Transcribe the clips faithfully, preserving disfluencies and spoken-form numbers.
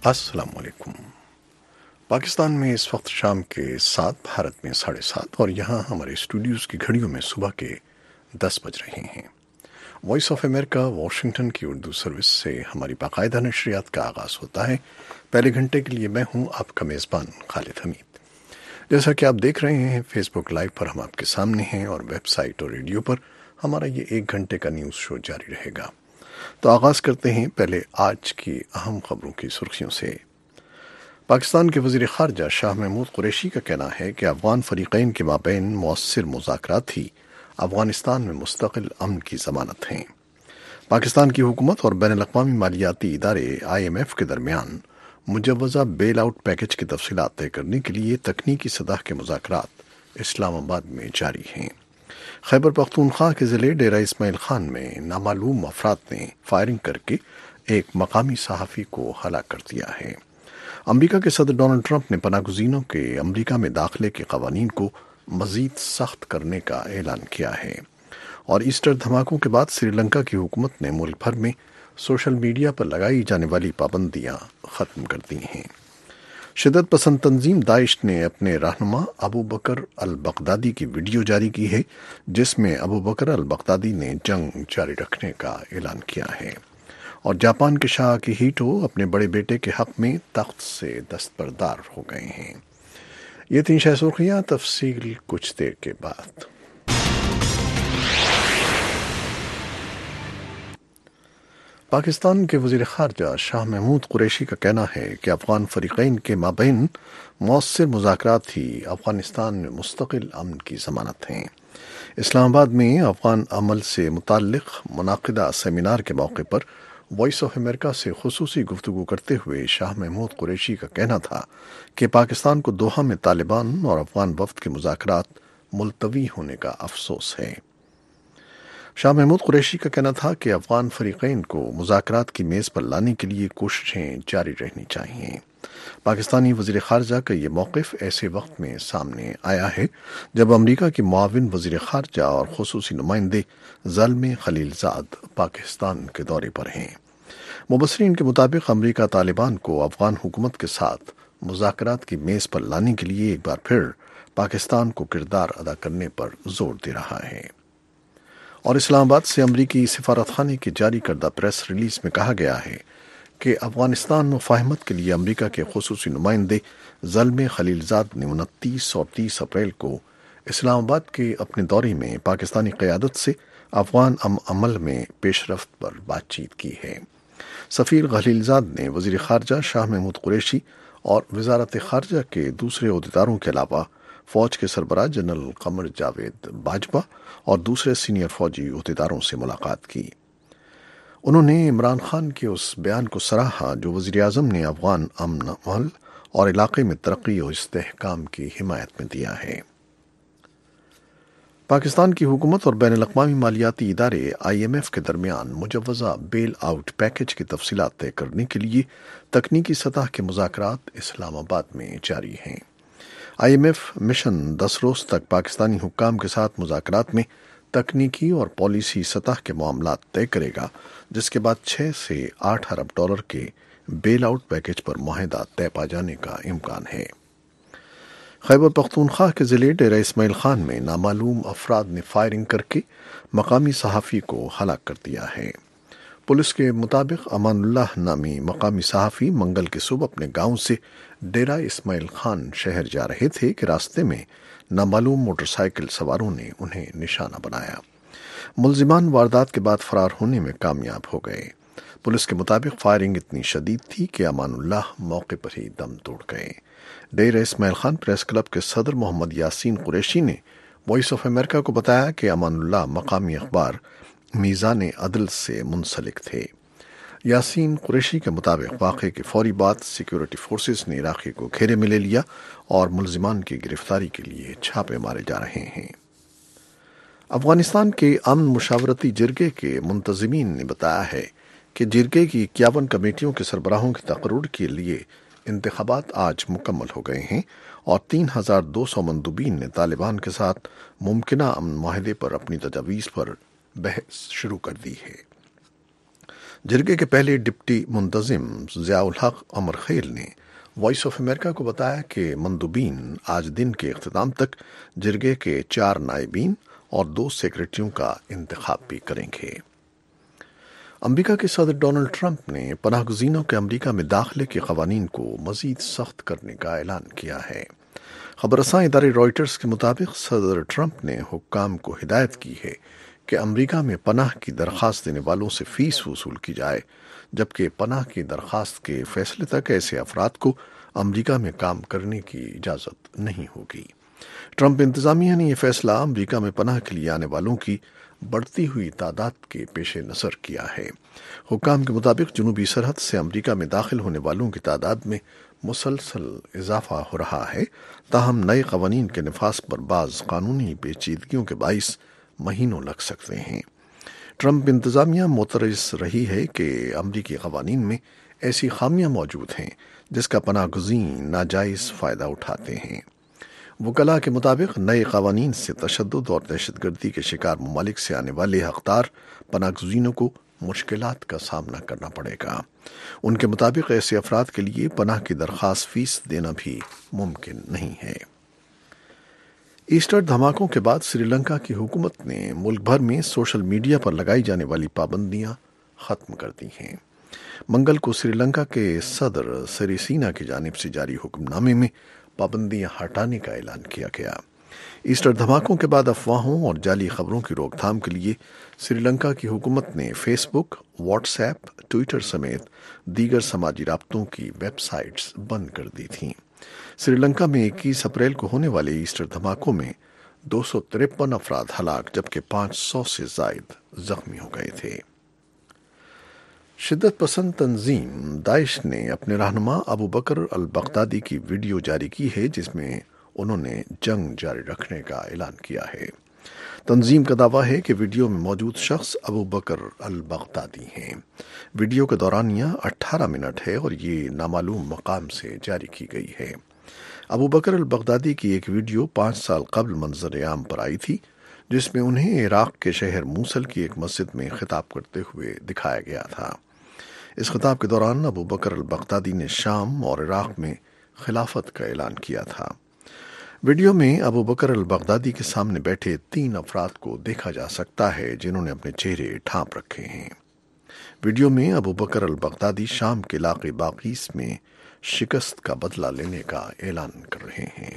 السلام علیکم۔ پاکستان میں اس وقت شام کے سات، بھارت میں ساڑھے سات، اور یہاں ہمارے اسٹوڈیوز کی گھڑیوں میں صبح کے دس بج رہے ہیں۔ وائس آف امریکہ واشنگٹن کی اردو سروس سے ہماری باقاعدہ نشریات کا آغاز ہوتا ہے۔ پہلے گھنٹے کے لیے میں ہوں آپ کا میزبان خالد حمید۔ جیسا کہ آپ دیکھ رہے ہیں فیس بک لائیو پر ہم آپ کے سامنے ہیں، اور ویب سائٹ اور ریڈیو پر ہمارا یہ ایک گھنٹے کا نیوز شو جاری رہے گا۔ تو آغاز کرتے ہیں پہلے آج کی اہم خبروں کی سرخیوں سے۔ پاکستان کے وزیر خارجہ شاہ محمود قریشی کا کہنا ہے کہ افغان فریقین کے مابین مؤثر مذاکرات ہی افغانستان میں مستقل امن کی ضمانت ہیں۔ پاکستان کی حکومت اور بین الاقوامی مالیاتی ادارے آئی ایم ایف کے درمیان مجوزہ بیل آؤٹ پیکج کی تفصیلات طے کرنے کے لیے تکنیکی سطح کے مذاکرات اسلام آباد میں جاری ہیں۔ خیبر پختونخوا کے ضلع ڈیرہ اسماعیل خان میں نامعلوم افراد نے فائرنگ کر کے ایک مقامی صحافی کو ہلاک کر دیا ہے۔ امریکہ کے صدر ڈونلڈ ٹرمپ نے پناہ گزینوں کے امریکہ میں داخلے کے قوانین کو مزید سخت کرنے کا اعلان کیا ہے، اور ایسٹر دھماکوں کے بعد سری لنکا کی حکومت نے ملک بھر میں سوشل میڈیا پر لگائی جانے والی پابندیاں ختم کر دی ہیں۔ شدت پسند تنظیم داعش نے اپنے رہنما ابو بکر البغدادی کی ویڈیو جاری کی ہے، جس میں ابو بکر البغدادی نے جنگ جاری رکھنے کا اعلان کیا ہے، اور جاپان کے شاہ اکیہیٹو اپنے بڑے بیٹے کے حق میں تخت سے دستبردار ہو گئے ہیں۔ یہ تین شہ سرخیاں، تفصیل کچھ دیر کے بعد۔ پاکستان کے وزیر خارجہ شاہ محمود قریشی کا کہنا ہے کہ افغان فریقین کے مابین مؤثر مذاکرات ہی افغانستان میں مستقل امن کی ضمانت ہیں۔ اسلام آباد میں افغان عمل سے متعلق منعقدہ سیمینار کے موقع پر وائس آف امریکہ سے خصوصی گفتگو کرتے ہوئے شاہ محمود قریشی کا کہنا تھا کہ پاکستان کو دوحہ میں طالبان اور افغان وفد کے مذاکرات ملتوی ہونے کا افسوس ہے۔ شاہ محمود قریشی کا کہنا تھا کہ افغان فریقین کو مذاکرات کی میز پر لانے کے لیے کوششیں جاری رہنی چاہیے۔ پاکستانی وزیر خارجہ کا یہ موقف ایسے وقت میں سامنے آیا ہے جب امریکہ کے معاون وزیر خارجہ اور خصوصی نمائندے زلمے خلیلزاد پاکستان کے دورے پر ہیں۔ مبصرین کے مطابق امریکہ طالبان کو افغان حکومت کے ساتھ مذاکرات کی میز پر لانے کے لیے ایک بار پھر پاکستان کو کردار ادا کرنے پر زور دے رہا ہے، اور اسلام آباد سے امریکی سفارت خانے کی جاری کردہ پریس ریلیز میں کہا گیا ہے کہ افغانستان مفاہمت کے لیے امریکہ کے خصوصی نمائندے زلمے خلیلزاد نے انتیس اور تیس اپریل کو اسلام آباد کے اپنے دورے میں پاکستانی قیادت سے افغان ام عمل میں پیش رفت پر بات چیت کی ہے۔ سفیر خلیلزاد نے وزیر خارجہ شاہ محمود قریشی اور وزارت خارجہ کے دوسرے عہدیداروں کے علاوہ فوج کے سربراہ جنرل قمر جاوید باجوہ اور دوسرے سینئر فوجی عہدیداروں سے ملاقات کی۔ انہوں نے عمران خان کے اس بیان کو سراہا جو وزیر اعظم نے افغان امن عمل اور علاقے میں ترقی و استحکام کی حمایت میں دیا ہے۔ پاکستان کی حکومت اور بین الاقوامی مالیاتی ادارے آئی ایم ایف کے درمیان مجوزہ بیل آؤٹ پیکج کی تفصیلات طے کرنے کے لیے تکنیکی سطح کے مذاکرات اسلام آباد میں جاری ہیں۔ آئی ایم ایف مشن دس روز تک پاکستانی حکام کے ساتھ مذاکرات میں تکنیکی اور پالیسی سطح کے معاملات طے کرے گا، جس کے بعد چھ سے آٹھ ارب ڈالر کے بیل آؤٹ پیکج پر معاہدہ طے پا جانے کا امکان ہے۔ خیبر پختونخوا کے ضلع ڈیرہ اسماعیل خان میں نامعلوم افراد نے فائرنگ کر کے مقامی صحافی کو ہلاک کر دیا ہے۔ پولیس کے مطابق امان اللہ نامی مقامی صحافی منگل کی صبح اپنے گاؤں سے ڈیرہ اسماعیل خان شہر جا رہے تھے کہ راستے میں نامعلوم موٹر سائیکل سواروں نے انہیں نشانہ بنایا۔ ملزمان واردات کے بعد فرار ہونے میں کامیاب ہو گئے۔ پولیس کے مطابق فائرنگ اتنی شدید تھی کہ امان اللہ موقع پر ہی دم توڑ گئے۔ ڈیرہ اسماعیل خان پریس کلب کے صدر محمد یاسین قریشی نے وائس آف امریکہ کو بتایا کہ امان اللہ مقامی اخبار میزان عدل سے منسلک تھے۔ یاسین قریشی کے مطابق واقعے کے فوری بعد سیکیورٹی فورسز نے علاقے کو گھیرے میں لے لیا اور ملزمان کی گرفتاری کے لیے چھاپے مارے جا رہے ہیں۔ افغانستان کے امن مشاورتی جرگے کے منتظمین نے بتایا ہے کہ جرگے کی اکیاون کمیٹیوں کے سربراہوں کے تقرر کے لیے انتخابات آج مکمل ہو گئے ہیں، اور تین ہزار دو سو مندوبین نے طالبان کے ساتھ ممکنہ امن معاہدے پر اپنی تجاویز پر بحث شروع کر دی ہے۔ جرگے کے پہلے ڈپٹی منتظم ضیاء الحق عمر خیل نے وائس آف امریکہ کو بتایا کہ مندوبین آج دن کے اختتام تک جرگے کے چار نائبین اور دو سیکرٹریوں کا انتخاب بھی کریں گے۔ امریکہ کے صدر ڈونلڈ ٹرمپ نے پناہ گزینوں کے امریکہ میں داخلے کے قوانین کو مزید سخت کرنے کا اعلان کیا ہے۔ خبر رساں ادارے رائٹرز کے مطابق صدر ٹرمپ نے حکام کو ہدایت کی ہے کہ امریکہ میں پناہ کی درخواست دینے والوں سے فیس وصول کی جائے، جبکہ پناہ کی درخواست کے فیصلے تک ایسے افراد کو امریکہ میں کام کرنے کی اجازت نہیں ہوگی۔ ٹرمپ انتظامیہ نے یہ فیصلہ امریکہ میں پناہ کے لیے آنے والوں کی بڑھتی ہوئی تعداد کے پیش نظر کیا ہے۔ حکام کے مطابق جنوبی سرحد سے امریکہ میں داخل ہونے والوں کی تعداد میں مسلسل اضافہ ہو رہا ہے، تاہم نئے قوانین کے نفاذ پر بعض قانونی پیچیدگیوں کے باعث مہینوں لگ سکتے ہیں۔ ٹرمپ انتظامیہ معترض رہی ہے کہ امریکی قوانین میں ایسی خامیاں موجود ہیں جس کا پناہ گزین ناجائز فائدہ اٹھاتے ہیں۔ وکلاء کے مطابق نئے قوانین سے تشدد اور دہشت گردی کے شکار ممالک سے آنے والے حقدار پناہ گزینوں کو مشکلات کا سامنا کرنا پڑے گا۔ ان کے مطابق ایسے افراد کے لیے پناہ کی درخواست فیس دینا بھی ممکن نہیں ہے۔ ایسٹر دھماکوں کے بعد سری لنکا کی حکومت نے ملک بھر میں سوشل میڈیا پر لگائی جانے والی پابندیاں ختم کر دی ہیں۔ منگل کو سری لنکا کے صدر سریسینا کی جانب سے جاری حکم نامے میں پابندیاں ہٹانے کا اعلان کیا گیا۔ ایسٹر دھماکوں کے بعد افواہوں اور جعلی خبروں کی روک تھام کے لیے سری لنکا کی حکومت نے Facebook, WhatsApp, Twitter سمیت دیگر سماجی رابطوں کی ویب سائٹس بند کر دی تھیں۔ سری لنکا میں اکیس اپریل کو ہونے والے ایسٹر دھماکوں میں دو سو ترپن افراد ہلاک جبکہ پانچ سو سے زائد زخمی ہو گئے تھے۔ شدت پسند تنظیم داعش نے اپنے رہنما ابو بکر البغدادی کی ویڈیو جاری کی ہے جس میں انہوں نے جنگ جاری رکھنے کا اعلان کیا ہے۔ تنظیم کا دعویٰ ہے کہ ویڈیو میں موجود شخص ابو بکر البغدادی ہیں۔ ویڈیو کا دورانیہ اٹھارہ منٹ ہے اور یہ نامعلوم مقام سے جاری کی گئی ہے۔ ابو بکر البغدادی کی ایک ویڈیو پانچ سال قبل منظر عام پر آئی تھی جس میں انہیں عراق کے شہر موصل کی ایک مسجد میں خطاب کرتے ہوئے دکھایا گیا تھا۔ اس خطاب کے دوران ابو بکر البغدادی نے شام اور عراق میں خلافت کا اعلان کیا تھا۔ ویڈیو میں ابو بکر البغدادی کے سامنے بیٹھے تین افراد کو دیکھا جا سکتا ہے جنہوں نے اپنے چہرے ڈھانپ رکھے ہیں۔ ویڈیو میں ابو بکر البغدادی شام کے علاقے باقیس میں شکست کا بدلہ لینے کا اعلان کر رہے ہیں۔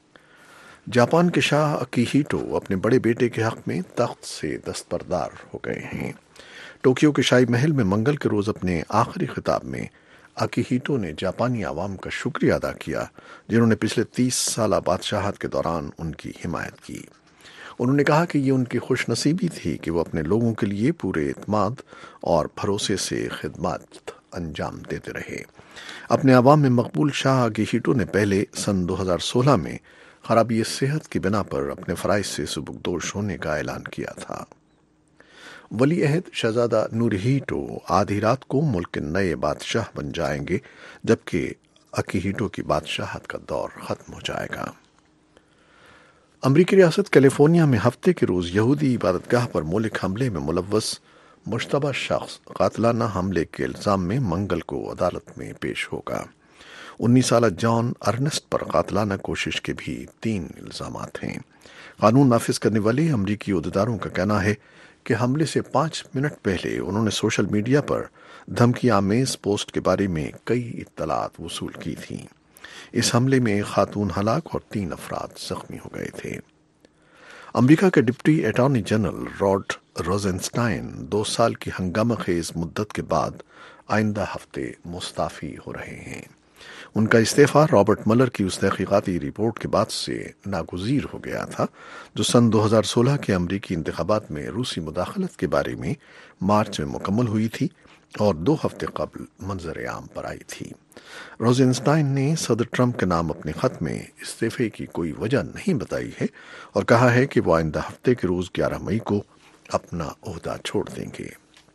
جاپان کے شاہ اکیہیٹو اپنے بڑے بیٹے کے حق میں تخت سے دستبردار ہو گئے ہیں۔ ٹوکیو کے شاہی محل میں منگل کے روز اپنے آخری خطاب میں اکیہیٹو نے جاپانی عوام کا شکریہ ادا کیا جنہوں نے پچھلے تیس سالہ بادشاہت کے دوران ان کی حمایت کی۔ انہوں نے کہا کہ یہ ان کی خوش نصیبی تھی کہ وہ اپنے لوگوں کے لیے پورے اعتماد اور بھروسے سے خدمات انجام دیتے رہے۔ اپنے عوام میں مقبول شاہ اکیہیٹو نے پہلے سن دو ہزار سولہ میں خرابی صحت کی بنا پر اپنے فرائض سے سبکدوش ہونے کا اعلان کیا تھا۔ ولی عہد شہزادہ نورہیٹو آدھی رات کو ملک کے نئے بادشاہ بن جائیں گے جبکہ اکیہیٹو کی بادشاہت کا دور ختم ہو جائے گا۔ امریکی ریاست کیلیفورنیا میں ہفتے کے روز یہودی عبادت گاہ پر مہلک حملے میں ملوث مشتبہ شخص قاتلانہ حملے کے الزام میں منگل کو عدالت میں پیش ہوگا۔ انیس سالہ جان ارنسٹ پر قاتلانہ کوشش کے بھی تین الزامات ہیں۔ قانون نافذ کرنے والے امریکی عہدیداروں کا کہنا ہے کہ حملے سے پانچ منٹ پہلے انہوں نے سوشل میڈیا پر دھمکی آمیز پوسٹ کے بارے میں کئی اطلاعات وصول کی تھیں۔ اس حملے میں ایک خاتون ہلاک اور تین افراد زخمی ہو گئے تھے۔ امریکہ کے deputy attorney general Rod Rosenstein دو سال کی ہنگامہ خیز مدت کے بعد آئندہ ہفتے مستعفی ہو رہے ہیں۔ ان کا استعفیٰ رابرٹ ملر کی اس تحقیقاتی رپورٹ کے بعد سے ناگزیر ہو گیا تھا جو سن دو ہزار سولہ کے امریکی انتخابات میں روسی مداخلت کے بارے میں مارچ میں مکمل ہوئی تھی اور دو ہفتے قبل منظر عام پر آئی تھی۔ روزنسٹائن نے صدر ٹرمپ کے نام اپنے خط میں استعفے کی کوئی وجہ نہیں بتائی ہے اور کہا ہے کہ وہ آئندہ ہفتے کے روز گیارہ مئی کو اپنا عہدہ چھوڑ دیں گے۔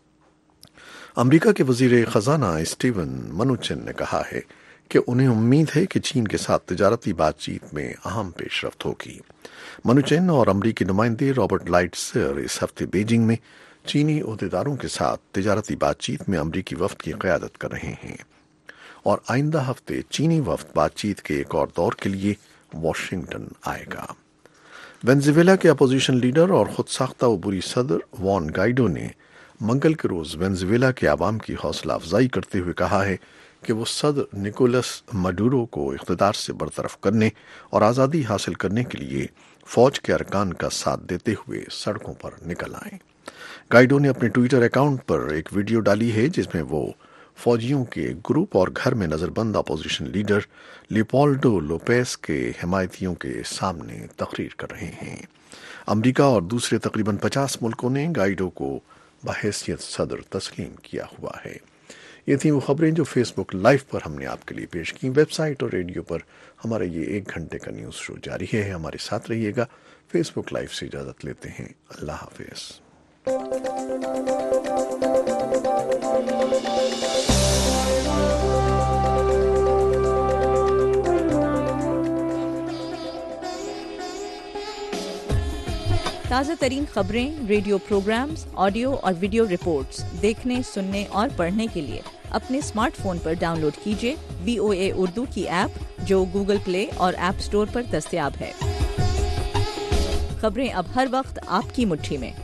امریکہ کے وزیر خزانہ اسٹیون منوچن نے کہا ہے کہ انہیں امید ہے کہ چین کے ساتھ تجارتی بات چیت میں اہم پیش رفت ہوگی۔ منوچن اور امریکی نمائندے رابرٹ لائٹ سر اس ہفتے بیجنگ میں چینی عہدیداروں کے ساتھ تجارتی بات چیت میں امریکی وفد کی قیادت کر رہے ہیں اور آئندہ ہفتے چینی وفد بات چیت کے ایک اور دور کے لیے واشنگٹن آئے گا۔ وینزویلا کے اپوزیشن لیڈر اور خود ساختہ عبوری صدر وان گائیڈو نے منگل کے روز وینزویلا کے عوام کی حوصلہ افزائی کرتے ہوئے کہا ہے کہ وہ صدر نکولس مڈورو کو اقتدار سے برطرف کرنے اور آزادی حاصل کرنے کے لیے فوج کے ارکان کا ساتھ دیتے ہوئے سڑکوں پر نکل آئیں۔ گائیڈو نے اپنے ٹویٹر اکاؤنٹ پر ایک ویڈیو ڈالی ہے جس میں وہ فوجیوں کے گروپ اور گھر میں نظر بند اپوزیشن لیڈر لیپولڈو لوپیز کے حمایتیوں کے سامنے تقریر کر رہے ہیں۔ امریکہ اور دوسرے تقریباً پچاس ملکوں نے گائیڈو کو بحیثیت صدر تسلیم کیا ہوا ہے۔ یہ تھیں وہ خبریں جو فیس بک لائیو پر ہم نے آپ کے لیے پیش کی۔ ویب سائٹ اور ریڈیو پر ہمارا یہ ایک گھنٹے کا نیوز شو جاری ہے، ہمارے ساتھ رہیے گا۔ فیس بک لائیو سے اجازت لیتے ہیں، اللہ حافظ۔ تازہ ترین خبریں، ریڈیو پروگرامز، آڈیو اور ویڈیو رپورٹس دیکھنے، سننے اور پڑھنے کے لیے اپنے اسمارٹ فون پر ڈاؤن لوڈ کیجیے وی او اے اردو کی ایپ جو گوگل پلے اور ایپ اسٹور پر دستیاب ہے۔ خبریں اب ہر وقت آپ کی مٹھی میں۔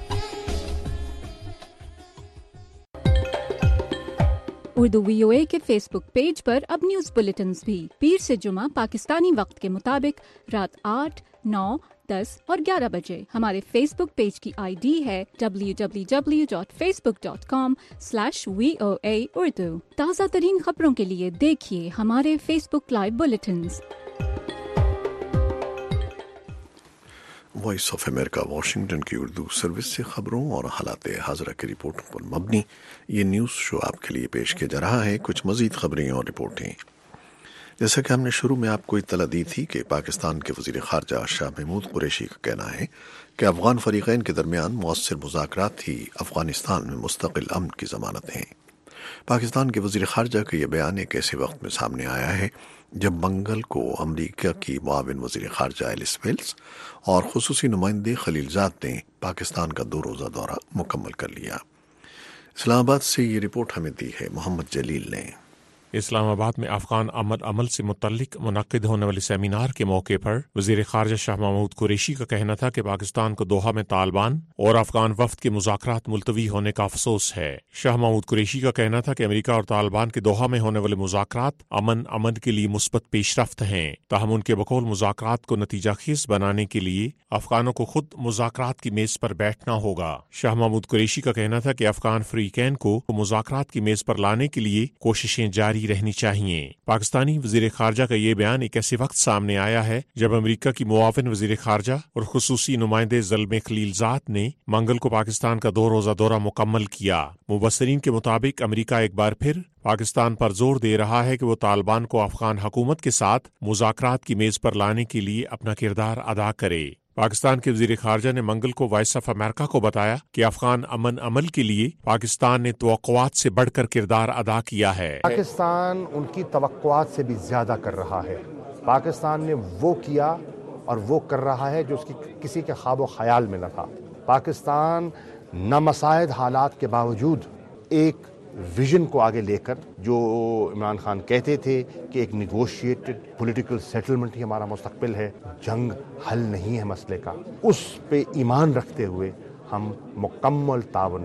اردو وی او اے کے فیس بک پیج پر اب نیوز بلیٹنز بھی پیر سے جمعہ پاکستانی وقت کے مطابق رات آٹھ، نو، دس اور گیارہ بجے۔ ہمارے فیس بک پیج کی آئی ڈی ہے W W W dot Facebook dot com slash V O A Urdu. تازہ ترین خبروں کے لیے دیکھیے ہمارے Facebook live bulletins. Voice of America Washington کی اردو سروس سے خبروں اور حالات حاضرہ کی رپورٹوں پر مبنی یہ نیوز شو آپ کے لیے پیش کیا جا رہا ہے۔ کچھ مزید خبریں اور رپورٹیں، جیسا کہ ہم نے شروع میں آپ کو اطلاع دی تھی کہ پاکستان کے وزیر خارجہ شاہ محمود قریشی کا کہنا ہے کہ افغان فریقین کے درمیان مؤثر مذاکرات ہی افغانستان میں مستقل امن کی ضمانت ہیں۔ پاکستان کے وزیر خارجہ کا یہ بیان ایک ایسے وقت میں سامنے آیا ہے جب منگل کو امریکہ کی معاون وزیر خارجہ ایلس ویلز اور خصوصی نمائندے خلیل زاد نے پاکستان کا دو روزہ دورہ مکمل کر لیا۔ اسلام آباد سے یہ رپورٹ ہمیں دی ہے محمد جلیل نے۔ اسلام آباد میں افغان امن عمل سے متعلق منعقد ہونے والے سیمینار کے موقع پر وزیر خارجہ شاہ محمود قریشی کا کہنا تھا کہ پاکستان کو دوحہ میں طالبان اور افغان وفد کے مذاکرات ملتوی ہونے کا افسوس ہے۔ شاہ محمود قریشی کا کہنا تھا کہ امریکہ اور طالبان کے دوحہ میں ہونے والے مذاکرات امن امن کے لیے مثبت پیش رفت ہیں، تاہم ان کے بقول مذاکرات کو نتیجہ خیز بنانے کے لیے افغانوں کو خود مذاکرات کی میز پر بیٹھنا ہوگا۔ شاہ محمود قریشی کا کہنا تھا کہ افغان فریقین کو مذاکرات کی میز پر لانے کے لیے کوششیں جاری رہنی چاہیے۔ پاکستانی وزیر خارجہ کا یہ بیان ایک ایسے وقت سامنے آیا ہے جب امریکہ کی معاون وزیر خارجہ اور خصوصی نمائندے زلمے خلیل زاد نے منگل کو پاکستان کا دو روزہ دورہ مکمل کیا۔ مبصرین کے مطابق امریکہ ایک بار پھر پاکستان پر زور دے رہا ہے کہ وہ طالبان کو افغان حکومت کے ساتھ مذاکرات کی میز پر لانے کے لیے اپنا کردار ادا کرے۔ پاکستان کے وزیر خارجہ نے منگل کو وائس آف امریکہ کو بتایا کہ افغان امن عمل کے لیے پاکستان نے توقعات سے بڑھ کر کردار ادا کیا ہے۔ پاکستان ان کی توقعات سے بھی زیادہ کر رہا ہے۔ پاکستان نے وہ کیا اور وہ کر رہا ہے جو اس کی کسی کے خواب و خیال میں نہ تھا۔ پاکستان نامساعد حالات کے باوجود ایک ویژن کو آگے لے کر، جو عمران خان کہتے تھے کہ ایک نیگوشیٹڈ پولیٹیکل سیٹلمنٹ ہی ہمارا مستقبل ہے، جنگ حل نہیں ہے مسئلے کا، اس پہ ایمان رکھتے ہوئے ہم مکمل تعاون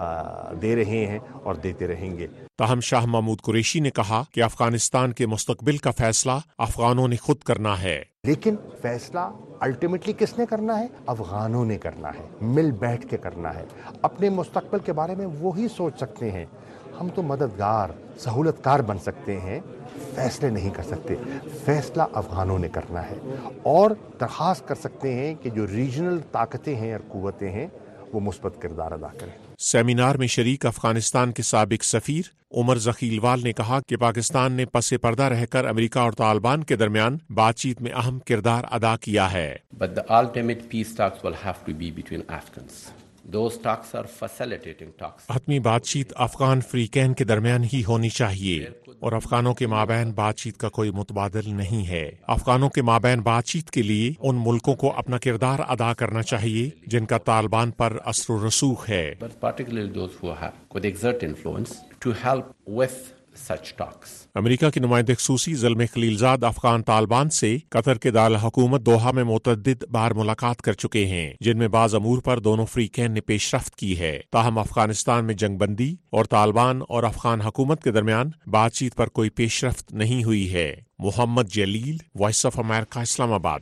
دے رہے ہیں اور دیتے رہیں گے۔ تاہم شاہ محمود قریشی نے کہا کہ افغانستان کے مستقبل کا فیصلہ افغانوں نے خود کرنا ہے، لیکن فیصلہ الٹیمیٹلی کس نے کرنا ہے؟ افغانوں نے کرنا ہے، مل بیٹھ کے کرنا ہے۔ اپنے مستقبل کے بارے میں وہی سوچ سکتے ہیں۔ ہم تو مددگار، سہولت کار بن سکتے ہیں، فیصلے نہیں کر سکتے۔ فیصلہ افغانوں نے کرنا ہے اور درخواست کر سکتے ہیں کہ جو ریجنل طاقتیں ہیں اور قوتیں ہیں وہ مثبت کردار ادا کریں۔ سیمینار میں شریک افغانستان کے سابق سفیر عمر ذخیلوال نے کہا کہ پاکستان نے پس پردہ رہ کر امریکہ اور طالبان کے درمیان بات چیت میں اہم کردار ادا کیا ہے۔ But the ultimate peace talks will have to be between Afghans. Those talks are facilitating talks. حتمی بات چیت افغان فریقین کے درمیان ہی ہونی چاہیے اور افغانوں کے مابین بات چیت کا کوئی متبادل نہیں ہے. افغانوں کے مابین بات چیت کے لیے ان ملکوں کو اپنا کردار ادا کرنا چاہیے جن کا طالبان پر اثر و رسوخ ہے. But particularly those who have could exert influence to help with such talks. امریکہ کے نمائندے خصوصی زلمے خلیلزاد افغان طالبان سے قطر کے دارالحکومت دوحہ میں متعدد بار ملاقات کر چکے ہیں جن میں بعض امور پر دونوں فریقین نے پیش رفت کی ہے. تاہم افغانستان میں جنگ بندی اور طالبان اور افغان حکومت کے درمیان بات چیت پر کوئی پیش رفت نہیں ہوئی ہے. محمد جلیل، وائس آف امریکہ، اسلام آباد.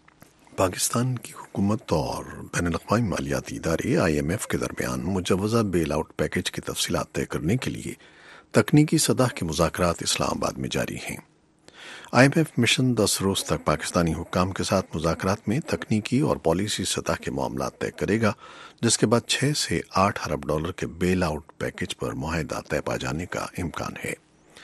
پاکستان کی حکومت اور بین الاقوامی مالیاتی ادارے آئی ایم ایف کے درمیان مجوزہ بیل آؤٹ پیکج کی تفصیلات طے کرنے کے لیے تکنیکی سطح کے مذاکرات اسلام آباد میں جاری ہیں. آئی ایم ایف مشن دس روز تک پاکستانی حکام کے ساتھ مذاکرات میں تکنیکی اور پالیسی سطح کے معاملات طے کرے گا، جس کے بعد چھ سے آٹھ ارب ڈالر کے بیل آؤٹ پیکج پر معاہدہ طے پا جانے کا امکان ہے.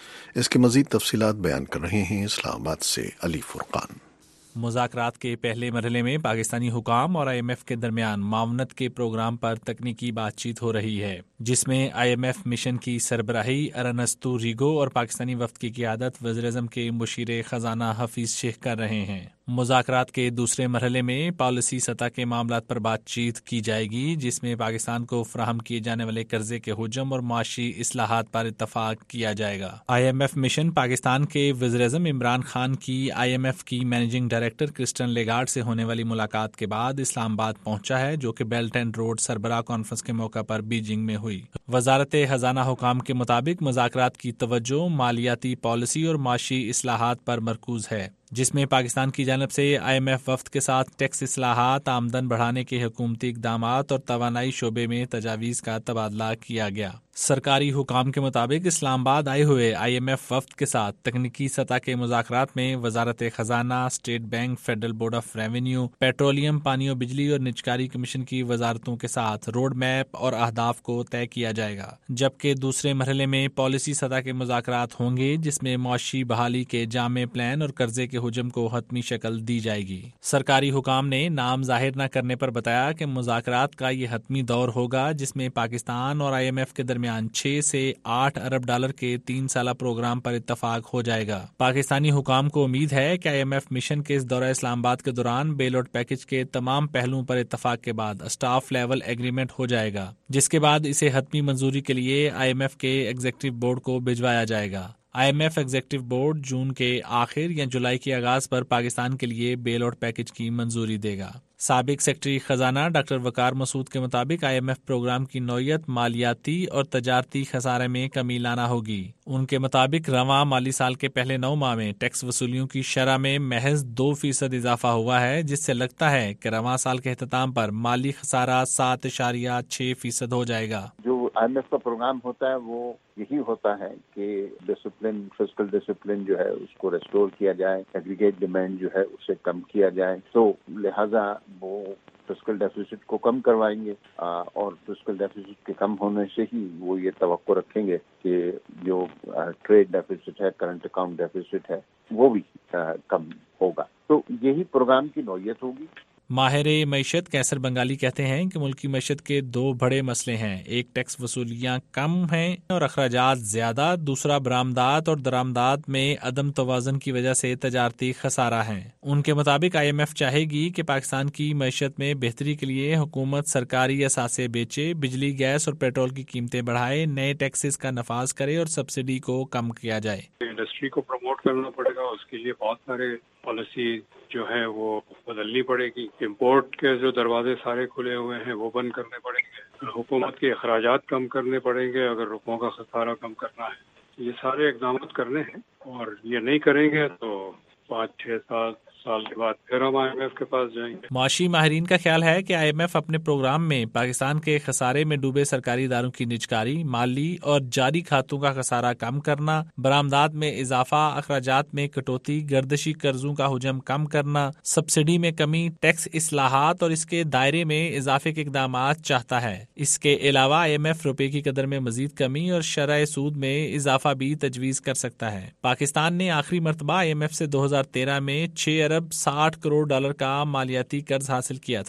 اس کی مزید تفصیلات بیان کر رہے ہیں اسلام آباد سے علی فرقان. مذاکرات کے پہلے مرحلے میں پاکستانی حکام اور آئی ایم ایف کے درمیان معاونت کے پروگرام پر تکنیکی بات چیت ہو رہی ہے، جس میں آئی ایم ایف مشن کی سربراہی ارنستو ریگو اور پاکستانی وفد کی قیادت وزیر اعظم کے مشیر خزانہ حفیظ شیخ کر رہے ہیں. مذاکرات کے دوسرے مرحلے میں پالیسی سطح کے معاملات پر بات چیت کی جائے گی، جس میں پاکستان کو فراہم کیے جانے والے قرضے کے حجم اور معاشی اصلاحات پر اتفاق کیا جائے گا. I M F mission Pakistan کے وزیر اعظم عمران خان کی آئی ایم ایف کی مینیجنگ ڈائریکٹر کرسٹن لیگارڈ سے ہونے والی ملاقات کے بعد اسلام آباد پہنچا ہے، جو کہ بیلٹ اینڈ روڈ سربراہ کانفرنس کے موقع پر بیجنگ میں ہوئی. وزارت خزانہ حکام کے مطابق مذاکرات کی توجہ مالیاتی پالیسی اور معاشی اصلاحات پر مرکوز ہے، جس میں پاکستان کی جانب سے آئی ایم ایف وفد کے ساتھ ٹیکس اصلاحات، آمدن بڑھانے کے حکومتی اقدامات اور توانائی شعبے میں تجاویز کا تبادلہ کیا گیا. سرکاری حکام کے مطابق اسلام آباد آئے ہوئے آئی ایم ایف وفد کے ساتھ تکنیکی سطح کے مذاکرات میں وزارت خزانہ، state bank, federal board of revenue, petroleum, پانی و بجلی اور نجکاری کمیشن کی وزارتوں کے ساتھ روڈ میپ اور اہداف کو طے کیا جائے گا، جبکہ دوسرے مرحلے میں پالیسی سطح کے مذاکرات ہوں گے، جس میں معاشی بحالی کے جامع پلان اور قرضے کے حجم کو حتمی شکل دی جائے گی. سرکاری حکام نے نام ظاہر نہ کرنے پر بتایا کہ مذاکرات کا یہ حتمی دور ہوگا، جس میں پاکستان اور آئی ایم ایف کے درمیان چھ سے آٹھ ارب ڈالر کے تین سالہ پروگرام پر اتفاق ہو جائے گا. پاکستانی حکام کو امید ہے کہ آئی ایم ایف مشن کے اس دورہ اسلام آباد کے دوران بیل آؤٹ پیکج کے تمام پہلوؤں پر اتفاق کے بعد اسٹاف لیول ایگریمنٹ ہو جائے گا، جس کے بعد اسے حتمی منظوری کے لیے آئی ایم ایف کے ایگزیکٹو بورڈ کو بھجوایا جائے گا. I M F executive board جون کے آخر یا جولائی کے آغاز پر پاکستان کے لیے بیل آؤٹ پیکج کی منظوری دے گا. سابق سیکرٹری خزانہ ڈاکٹر وقار مسعود کے مطابق آئی ایم ایف پروگرام کی نوعیت مالیاتی اور تجارتی خسارے میں کمی لانا ہوگی. ان کے مطابق رواں مالی سال کے پہلے نو ماہ میں ٹیکس وصولیوں کی شرح میں محض دو فیصد اضافہ ہوا ہے، جس سے لگتا ہے کہ رواں سال کے اختتام پر مالی خسارہ سات اشاریہ چھ فیصد ہو جائے گا. جو آئی ایم ایف کا پروگرام ہوتا ہے وہ یہی ہوتا ہے کہ ڈسپلن، فسکل ڈسپلن جو ہے اس کو ریسٹور کیا جائے، ایگریگیٹ ڈیمانڈ جو ہے اسے کم کیا جائے. تو لہذا وہ فسکل ڈیفیسٹ کو کم کروائیں گے اور فسکل ڈیفیسٹ کے کم ہونے سے ہی وہ یہ توقع رکھیں گے کہ جو ٹریڈ ڈیفیسٹ ہے، کرنٹ اکاؤنٹ ڈیفیسٹ ہے، وہ بھی کم ہوگا. تو یہی پروگرام کی نوعیت ہوگی. ماہر معیشت کیسر بنگالی کہتے ہیں کہ ملکی معیشت کے دو بڑے مسئلے ہیں، ایک ٹیکس وصولیاں کم ہیں اور اخراجات زیادہ، دوسرا برآمدات اور درآمدات میں عدم توازن کی وجہ سے تجارتی خسارہ ہیں. ان کے مطابق آئی ایم ایف چاہے گی کہ پاکستان کی معیشت میں بہتری کے لیے حکومت سرکاری اثاثے بیچے، بجلی، گیس اور پیٹرول کی قیمتیں بڑھائے، نئے ٹیکسز کا نفاذ کرے اور سبسڈی کو کم کیا جائے. انڈسٹری کو پروموٹ کرنا پڑے گا، اس کے لیے بہت سارے پالیسی جو ہے وہ بدلنی پڑے گی. امپورٹ کے جو دروازے سارے کھلے ہوئے ہیں وہ بند کرنے پڑیں گے، حکومت کے اخراجات کم کرنے پڑیں گے اگر روپوں کا خسارہ کم کرنا ہے. یہ سارے اقدامات کرنے ہیں اور یہ نہیں کریں گے تو پانچ چھ سال سال کے بعد پھر ہم آئی ایم ایف کے پاس جائیں گے. معاشی ماہرین کا خیال ہے کہ آئی ایم ایف اپنے پروگرام میں پاکستان کے خسارے میں ڈوبے سرکاری اداروں کی نجکاری، مالی اور جاری کھاتوں کا خسارہ کم کرنا، برآمدات میں اضافہ، اخراجات میں کٹوتی، گردشی قرضوں کا حجم کم کرنا، سبسڈی میں کمی، ٹیکس اصلاحات اور اس کے دائرے میں اضافے کے اقدامات چاہتا ہے. اس کے علاوہ آئی ایم ایف روپے کی قدر میں مزید کمی اور شرح سود میں اضافہ بھی تجویز کر سکتا ہے. پاکستان نے آخری مرتبہ آئی ایم ایف سے دو ہزار تیرہ میں چھ ارب ساٹھ کروڑ ڈالر کا مالیاتی قرض حاصل کیا تھا.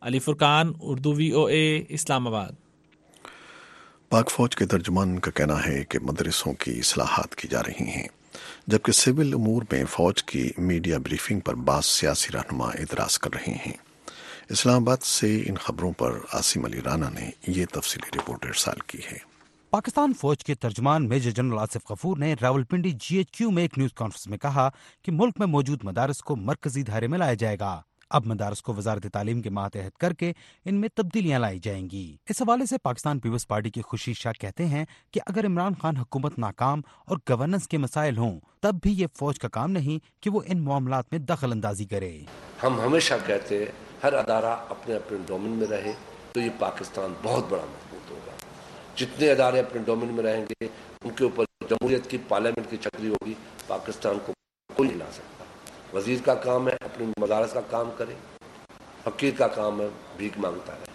علی فرقان، اردو وی او اے، اسلام آباد۔ پاک فوج کے ترجمان کا کہنا ہے کہ مدرسوں کی اصلاحات کی جا رہی ہیں، جبکہ سول امور میں فوج کی میڈیا بریفنگ پر بعض سیاسی رہنما اعتراض کر رہے ہیں۔ اسلام آباد سے ان خبروں پر عاصم علی رانا نے یہ تفصیلی رپورٹ ارسال کی ہے۔ پاکستان فوج کے ترجمان میجر جنرل آصف غفور نے راولپنڈی جی ایچ کیو میں ایک نیوز کانفرنس میں کہا کہ ملک میں موجود مدارس کو مرکزی دھارے میں لایا جائے گا۔ اب مدارس کو وزارت تعلیم کے ماتحت کر کے ان میں تبدیلیاں لائی جائیں گی۔ اس حوالے سے پاکستان پیپلز پارٹی کے خورشید شاہ کہتے ہیں کہ اگر عمران خان حکومت ناکام اور گورننس کے مسائل ہوں تب بھی یہ فوج کا کام نہیں کہ وہ ان معاملات میں دخل اندازی کرے۔ ہم ہمیشہ کہتے ہیں ہر ادارہ اپنے اپنے ڈومین میں رہے تو یہ پاکستان بہت بڑا مضبوط ہوگا۔ جتنے ادارے اپنے ڈومین میں رہیں گے ان کے اوپر جمہوریت کی پارلیمنٹ کی چھتری ہوگی، پاکستان کو کوئی نہیں لا سکتا۔ وزیر کا کام ہے اپنے مدارس کا کام کرے، فقیر کا کام ہے بھیک مانگتا رہے،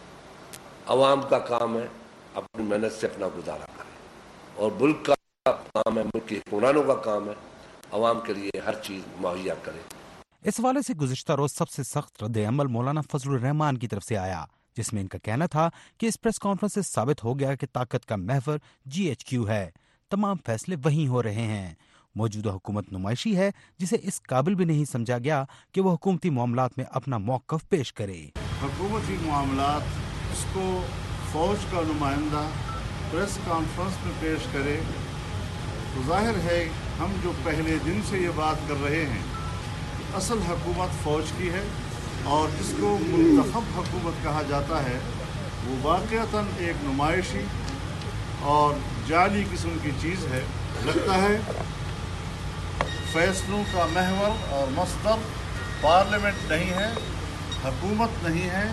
عوام کا کام ہے اپنی محنت سے اپنا گزارا کرے، اور ملک کا کام ہے، ملک کے حکمرانوں کا کام ہے عوام کے لیے ہر چیز مہیا کرے۔ اس حوالے سے گزشتہ روز سب سے سخت رد عمل مولانا فضل الرحمان کی طرف سے آیا، جس میں ان کا کہنا تھا کہ اس پریس کانفرنس سے ثابت ہو گیا کہ طاقت کا محور جی ایچ کیو ہے، تمام فیصلے وہیں ہو رہے ہیں۔ موجودہ حکومت نمائشی ہے جسے اس قابل بھی نہیں سمجھا گیا کہ وہ حکومتی معاملات میں اپنا موقف پیش کرے۔ حکومتی معاملات اس کو فوج کا نمائندہ پریس کانفرنس میں پیش کرے تو ظاہر ہے ہم جو پہلے دن سے یہ بات کر رہے ہیں کہ اصل حکومت فوج کی ہے اور جس کو منتخب حکومت کہا جاتا ہے وہ واقعتاً ایک نمائشی اور جعلی قسم کی چیز ہے۔ لگتا ہے فیصلوں کا محور اور مصدر پارلیمنٹ نہیں ہے، حکومت نہیں ہے،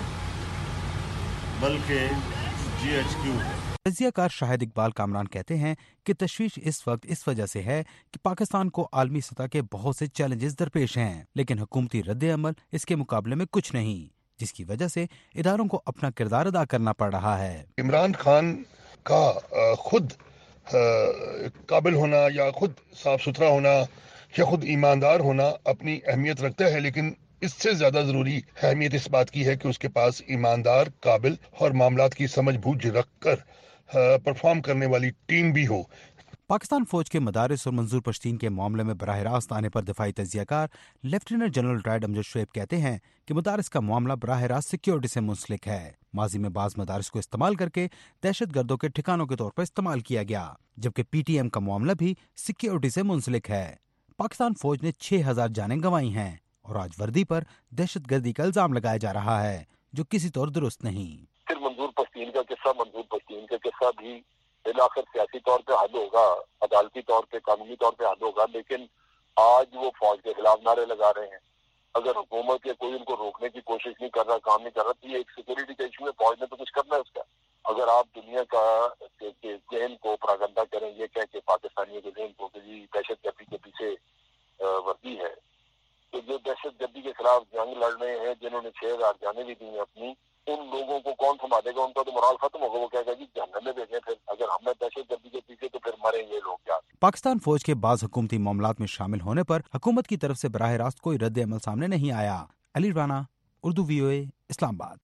بلکہ جی ایچ کیو ہے۔ تجزیہ کار شاہد اقبال کامران کہتے ہیں کہ تشویش اس وقت اس وجہ سے ہے کہ پاکستان کو عالمی سطح کے بہت سے چیلنجز درپیش ہیں، لیکن حکومتی رد عمل اس کے مقابلے میں کچھ نہیں، جس کی وجہ سے اداروں کو اپنا کردار ادا کرنا پڑ رہا ہے۔ عمران خان کا خود قابل ہونا یا خود صاف ستھرا ہونا یا خود ایماندار ہونا اپنی اہمیت رکھتا ہے، لیکن اس سے زیادہ ضروری اہمیت اس بات کی ہے کہ اس کے پاس ایماندار، قابل اور معاملات کی سمجھ بوجھ رکھ کر پرفارم کرنے والی ٹیم بھی ہو۔ پاکستان فوج کے مدارس اور منظور پشتین کے معاملے میں براہ راست آنے پر دفاعی تجزیہ کار lieutenant general retired Amjad Shoaib کہتے ہیں کہ مدارس کا معاملہ براہ راست سیکیورٹی سے منسلک ہے۔ ماضی میں بعض مدارس کو استعمال کر کے دہشت گردوں کے ٹھکانوں کے طور پر استعمال کیا گیا، جبکہ پی ٹی ایم کا معاملہ بھی سیکیورٹی سے منسلک ہے۔ پاکستان فوج نے چھ ہزار جانیں گنوائی ہیں اور آج وردی پر دہشت گردی کا الزام لگایا جا رہا ہے جو کسی طور درست نہیں۔ پھر منظور پشتین کا قصہ منظور پشتین کا قصہ بھی بالآخر سیاسی طور پہ حل ہوگا، عدالتی طور پہ، قانونی طور پہ حل ہوگا، لیکن آج وہ فوج کے خلاف نعرے لگا رہے ہیں۔ اگر حکومت کے کوئی ان کو روکنے کی کوشش نہیں کر رہا، کام نہیں کر رہا، تو یہ ایک سیکورٹی کا ایشو ہے، فوج نے تو کچھ کرنا ہے اس کا۔ اگر آپ دنیا کا ذہن کو پراگندہ کریں یہ کہہ کہ پاکستانیوں کے ذہن کو کہ جی دہشت گردی کے پیچھے وردی ہے، تو جو دہشت گردی کے خلاف جنگ لڑ رہے ہیں، جنہوں نے چھ ہزار جانیں بھی دی ہیں اپنی، ان لوگوں کو کون سنبھالے گا؟ ان کا تو مرال ختم ہوگا، وہ کہے گا جی جہنم میں بھیجیں، پھر اگر ہم دہشت گردی کے پیچھے تو پھر مریں گے لوگ کیا؟ پاکستان فوج کے بعض حکومتی معاملات میں شامل ہونے پر حکومت کی طرف سے براہ راست کوئی رد عمل سامنے نہیں آیا۔ علی رانا، اردو وی او اے، اسلام آباد۔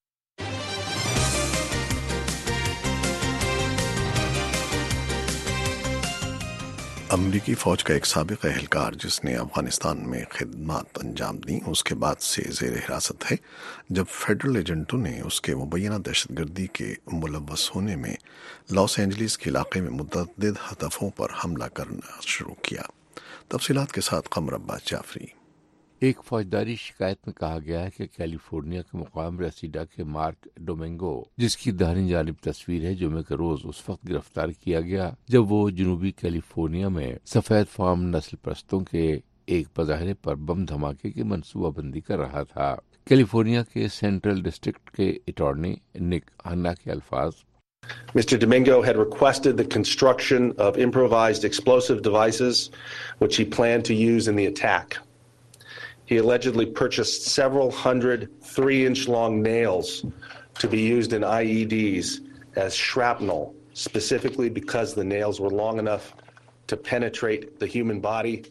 امریکی فوج کا ایک سابق اہلکار جس نے افغانستان میں خدمات انجام دیں اس کے بعد سے زیر حراست ہے، جب فیڈرل ایجنٹوں نے اس کے مبینہ دہشت گردی کے ملوث ہونے میں لاس اینجلیس کے علاقے میں متعدد ہدفوں پر حملہ کرنا شروع کیا۔ تفصیلات کے ساتھ قمر عباس جعفری۔ ایک فوجداری شکایت میں کہا گیا ہے کہ کیلیفورنیا کے مقام ریسیڈا کے مارک ڈومینگو، جس کی داہنی جانب تصویر ہے، جمعے کے روز اس وقت گرفتار کیا گیا جب وہ جنوبی کیلیفورنیا میں سفید فام نسل پرستوں کے ایک مظاہرے پر بم دھماکے کی منصوبہ بندی کر رہا تھا۔ کیلیفورنیا کے سینٹرل ڈسٹرکٹ کے اٹارنی نک ہنا کے الفاظ: Mister Domingo had requested the construction of improvised explosive devices, which he planned to use in the attack. He allegedly purchased several hundred three-inch long nails to be used in I E Ds as shrapnel, specifically because the nails were long enough to penetrate the human body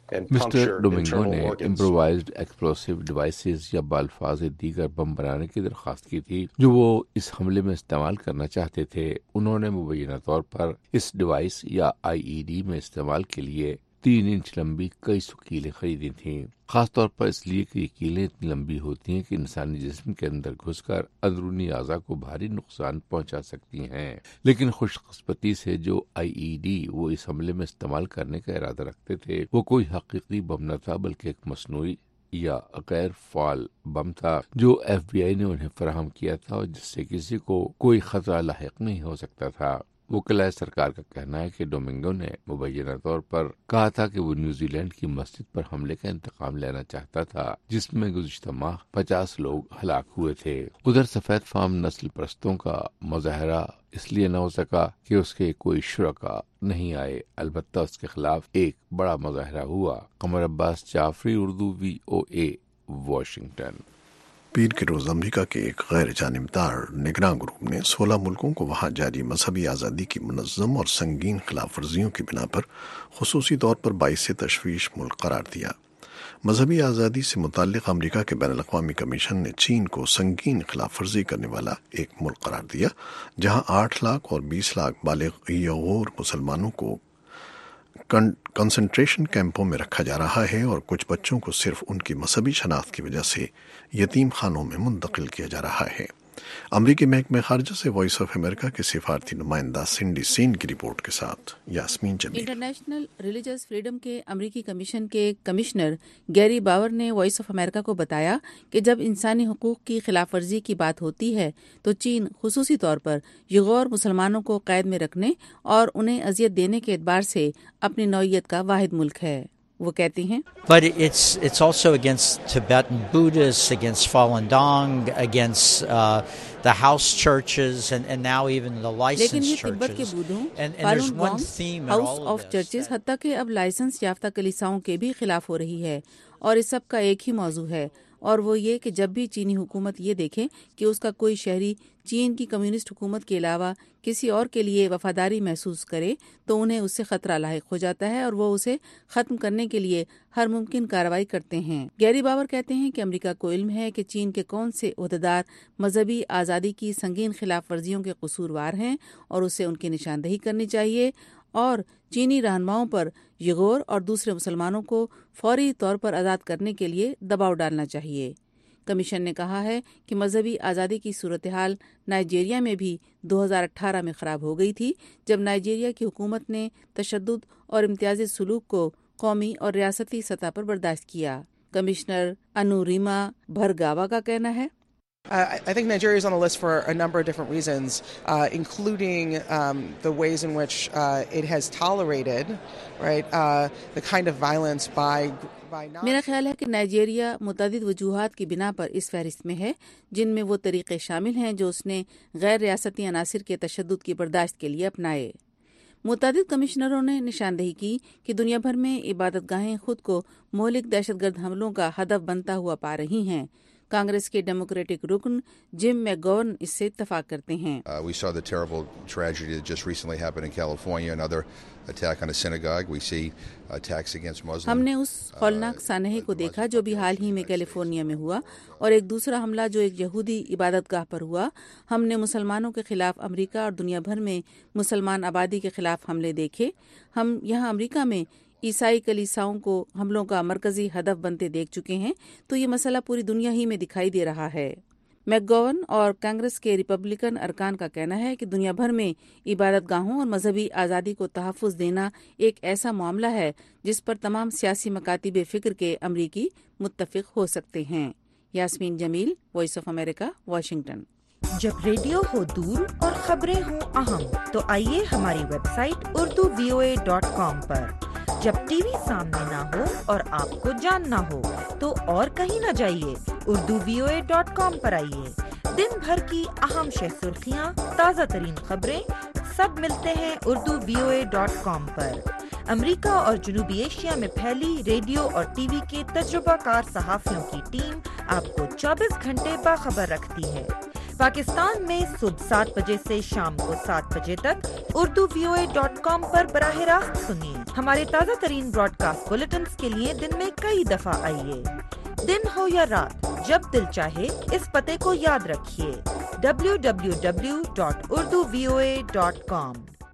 and mister puncture Domingo internal نے organs. Improvised explosive devices یا بالفاظ دیگر بم بنانے کی درخواست کی تھی جو وہ اس حملے میں استعمال کرنا چاہتے تھے. انہوں نے مبینہ طور پر اس ڈیوائس یا آئی ای ڈی میں استعمال کے لیے تین انچ لمبی کئی سو کیلیں خریدی تھیں، خاص طور پر اس لیے کہ یہ کیلیں اتنی لمبی ہوتی ہیں کہ انسانی جسم کے اندر گھس کر اندرونی اعضاء کو بھاری نقصان پہنچا سکتی ہیں. لیکن خوش قسمتی سے جو آئی ای ڈی وہ اس حملے میں استعمال کرنے کا ارادہ رکھتے تھے وہ کوئی حقیقی بم نہ تھا بلکہ ایک مصنوعی یا غیر فعال بم تھا جو ایف بی آئی نے انہیں فراہم کیا تھا اور جس سے کسی کو کوئی خطرہ لاحق نہیں ہو سکتا تھا. وکلاء سرکار کا کہنا ہے کہ ڈومنگو نے مبینہ طور پر کہا تھا کہ وہ نیوزی لینڈ کی مسجد پر حملے کا انتقام لینا چاہتا تھا جس میں گزشتہ ماہ پچاس لوگ ہلاک ہوئے تھے. ادھر سفید فام نسل پرستوں کا مظاہرہ اس لیے نہ ہو سکا کہ اس کے کوئی شرکا نہیں آئے، البتہ اس کے خلاف ایک بڑا مظاہرہ ہوا. Qamar Abbas Jafri, Urdu V O A, Washington. پیر کے روز امریکہ کے ایک غیر جانبدار نگراں گروپ نے سولہ ملکوں کو وہاں جاری مذہبی آزادی کی منظم اور سنگین خلاف ورزیوں کی بنا پر خصوصی طور پر باعث تشویش ملک قرار دیا. مذہبی آزادی سے متعلق امریکہ کے بین الاقوامی کمیشن نے چین کو سنگین خلاف ورزی کرنے والا ایک ملک قرار دیا جہاں آٹھ لاکھ اور بیس لاکھ بالغ یغور مسلمانوں کو کنسنٹریشن کیمپوں میں رکھا جا رہا ہے اور کچھ بچوں کو صرف ان کی مذہبی شناخت کی وجہ سے یتیم خانوں میں منتقل کیا جا رہا ہے. امریکی محکمہ خارجہ سے وائس آف امریکہ کے سفارتی نمائندہ سنڈی سین کی رپورٹ کے ساتھ Yasmeen Jamil. International religious freedom کے امریکی کمیشن کے کمشنر گیری باور نے وائس آف امریکہ کو بتایا کہ جب انسانی حقوق کی خلاف ورزی کی بات ہوتی ہے تو چین خصوصی طور پر یغور مسلمانوں کو قید میں رکھنے اور انہیں اذیت دینے کے اعتبار سے اپنی نوعیت کا واحد ملک ہے. وہ کہتے ہیں But it's it's also against Tibetan Buddhists, against Falun Gong, against uh, the house churches and and now even the licensed لیکن یہ churches. تبت کے بودھوں، And, and there's Falun one Gong, theme in house all of of this. Churches, حتیٰ کہ اب licence یافتہ کلیساؤں کے بھی خلاف ہو رہی ہے، اور اس سب کا ایک ہی موضوع ہے، اور وہ یہ کہ جب بھی چینی حکومت یہ دیکھے کہ اس کا کوئی شہری چین کی کمیونسٹ حکومت کے علاوہ کسی اور کے لیے وفاداری محسوس کرے تو انہیں اس سے خطرہ لاحق ہو جاتا ہے اور وہ اسے ختم کرنے کے لیے ہر ممکن کارروائی کرتے ہیں. گیری باور کہتے ہیں کہ امریکہ کو علم ہے کہ چین کے کون سے عہدیدار مذہبی آزادی کی سنگین خلاف ورزیوں کے قصوروار ہیں اور اسے ان کی نشاندہی کرنی چاہیے اور چینی رہنماؤں پر یغور اور دوسرے مسلمانوں کو فوری طور پر آزاد کرنے کے لیے دباؤ ڈالنا چاہیے. کمیشن نے کہا ہے کہ مذہبی آزادی کی صورتحال نائجیریا میں بھی دو ہزار اٹھارہ میں خراب ہو گئی تھی جب نائجیریا کی حکومت نے تشدد اور امتیازی سلوک کو قومی اور ریاستی سطح پر برداشت کیا. کمشنر انوریما بھرگاوا کا کہنا ہے Uh, I think Nigeria is on the list for a number of different reasons, uh, including um, the ways in which uh, it has tolerated, right, uh, the kind of violence by by. میرا خیال ہے کہ Nigeria متعدد وجوہات کی بنا پر اس فہرست میں ہے جن میں وہ طریقے شامل ہیں جو اس نے غیر ریاستی عناصر کے تشدد کی برداشت کے لیے اپنائے. متعدد کمشنروں نے نشاندہی کی کہ دنیا بھر میں عبادت گاہیں خود کو مہلک دہشت گرد حملوں کا ہدف بنتا ہوا پا رہی ہیں. کانگریس کے ڈیموکریٹک رکن جم میکگورن اس سے اتفاق کرتے ہیں. Uh, we saw the terrible tragedy that just recently happened in California, another attack on a synagogue. We see attacks against Muslims. ہم نے اس ہولناک سانحے کو دیکھا جو بھی حال ہی میں کیلیفورنیا میں ہوا اور ایک دوسرا حملہ جو ایک یہودی عبادت گاہ پر ہوا. ہم نے مسلمانوں کے خلاف امریکہ اور دنیا بھر میں مسلمان آبادی کے خلاف حملے دیکھے. ہم یہاں امریکہ میں عیسائی کلیساؤں کو حملوں کا مرکزی ہدف بنتے دیکھ چکے ہیں تو یہ مسئلہ پوری دنیا ہی میں دکھائی دے رہا ہے. میکگوون اور کانگریس کے ریپبلکن ارکان کا کہنا ہے کہ دنیا بھر میں عبادت گاہوں اور مذہبی آزادی کو تحفظ دینا ایک ایسا معاملہ ہے جس پر تمام سیاسی مکاتب فکر کے امریکی متفق ہو سکتے ہیں. Yasmeen Jamil, Voice of America, Washington. جب ریڈیو ہو دور اور خبریں ہوں اہم تو آئیے ہماری web site Urdu V O A dot com پر. جب ٹی وی سامنے نہ ہو اور آپ کو جاننا ہو تو اور کہیں نہ جائیے، Urdu V O A dot com پر آئیے. دن بھر کی اہم شہ سرخیاں، تازہ ترین خبریں سب ملتے ہیں Urdu V O A dot com پر. امریکہ اور جنوبی ایشیا میں پھیلی ریڈیو اور ٹی وی کے تجربہ کار صحافیوں کی ٹیم آپ کو چوبیس گھنٹے باخبر رکھتی ہے. پاکستان میں صبح سات بجے سے شام کو سات بجے تک Urdu V O A dot com پر براہ راست سنیے. हमारे ताज़ा तरीन ब्रॉडकास्ट बुलेटिन्स के लिए दिन में कई दफा आइए। दिन हो या रात, जब दिल चाहे इस पते को याद रखिए, W W W dot Urdu V O A dot com.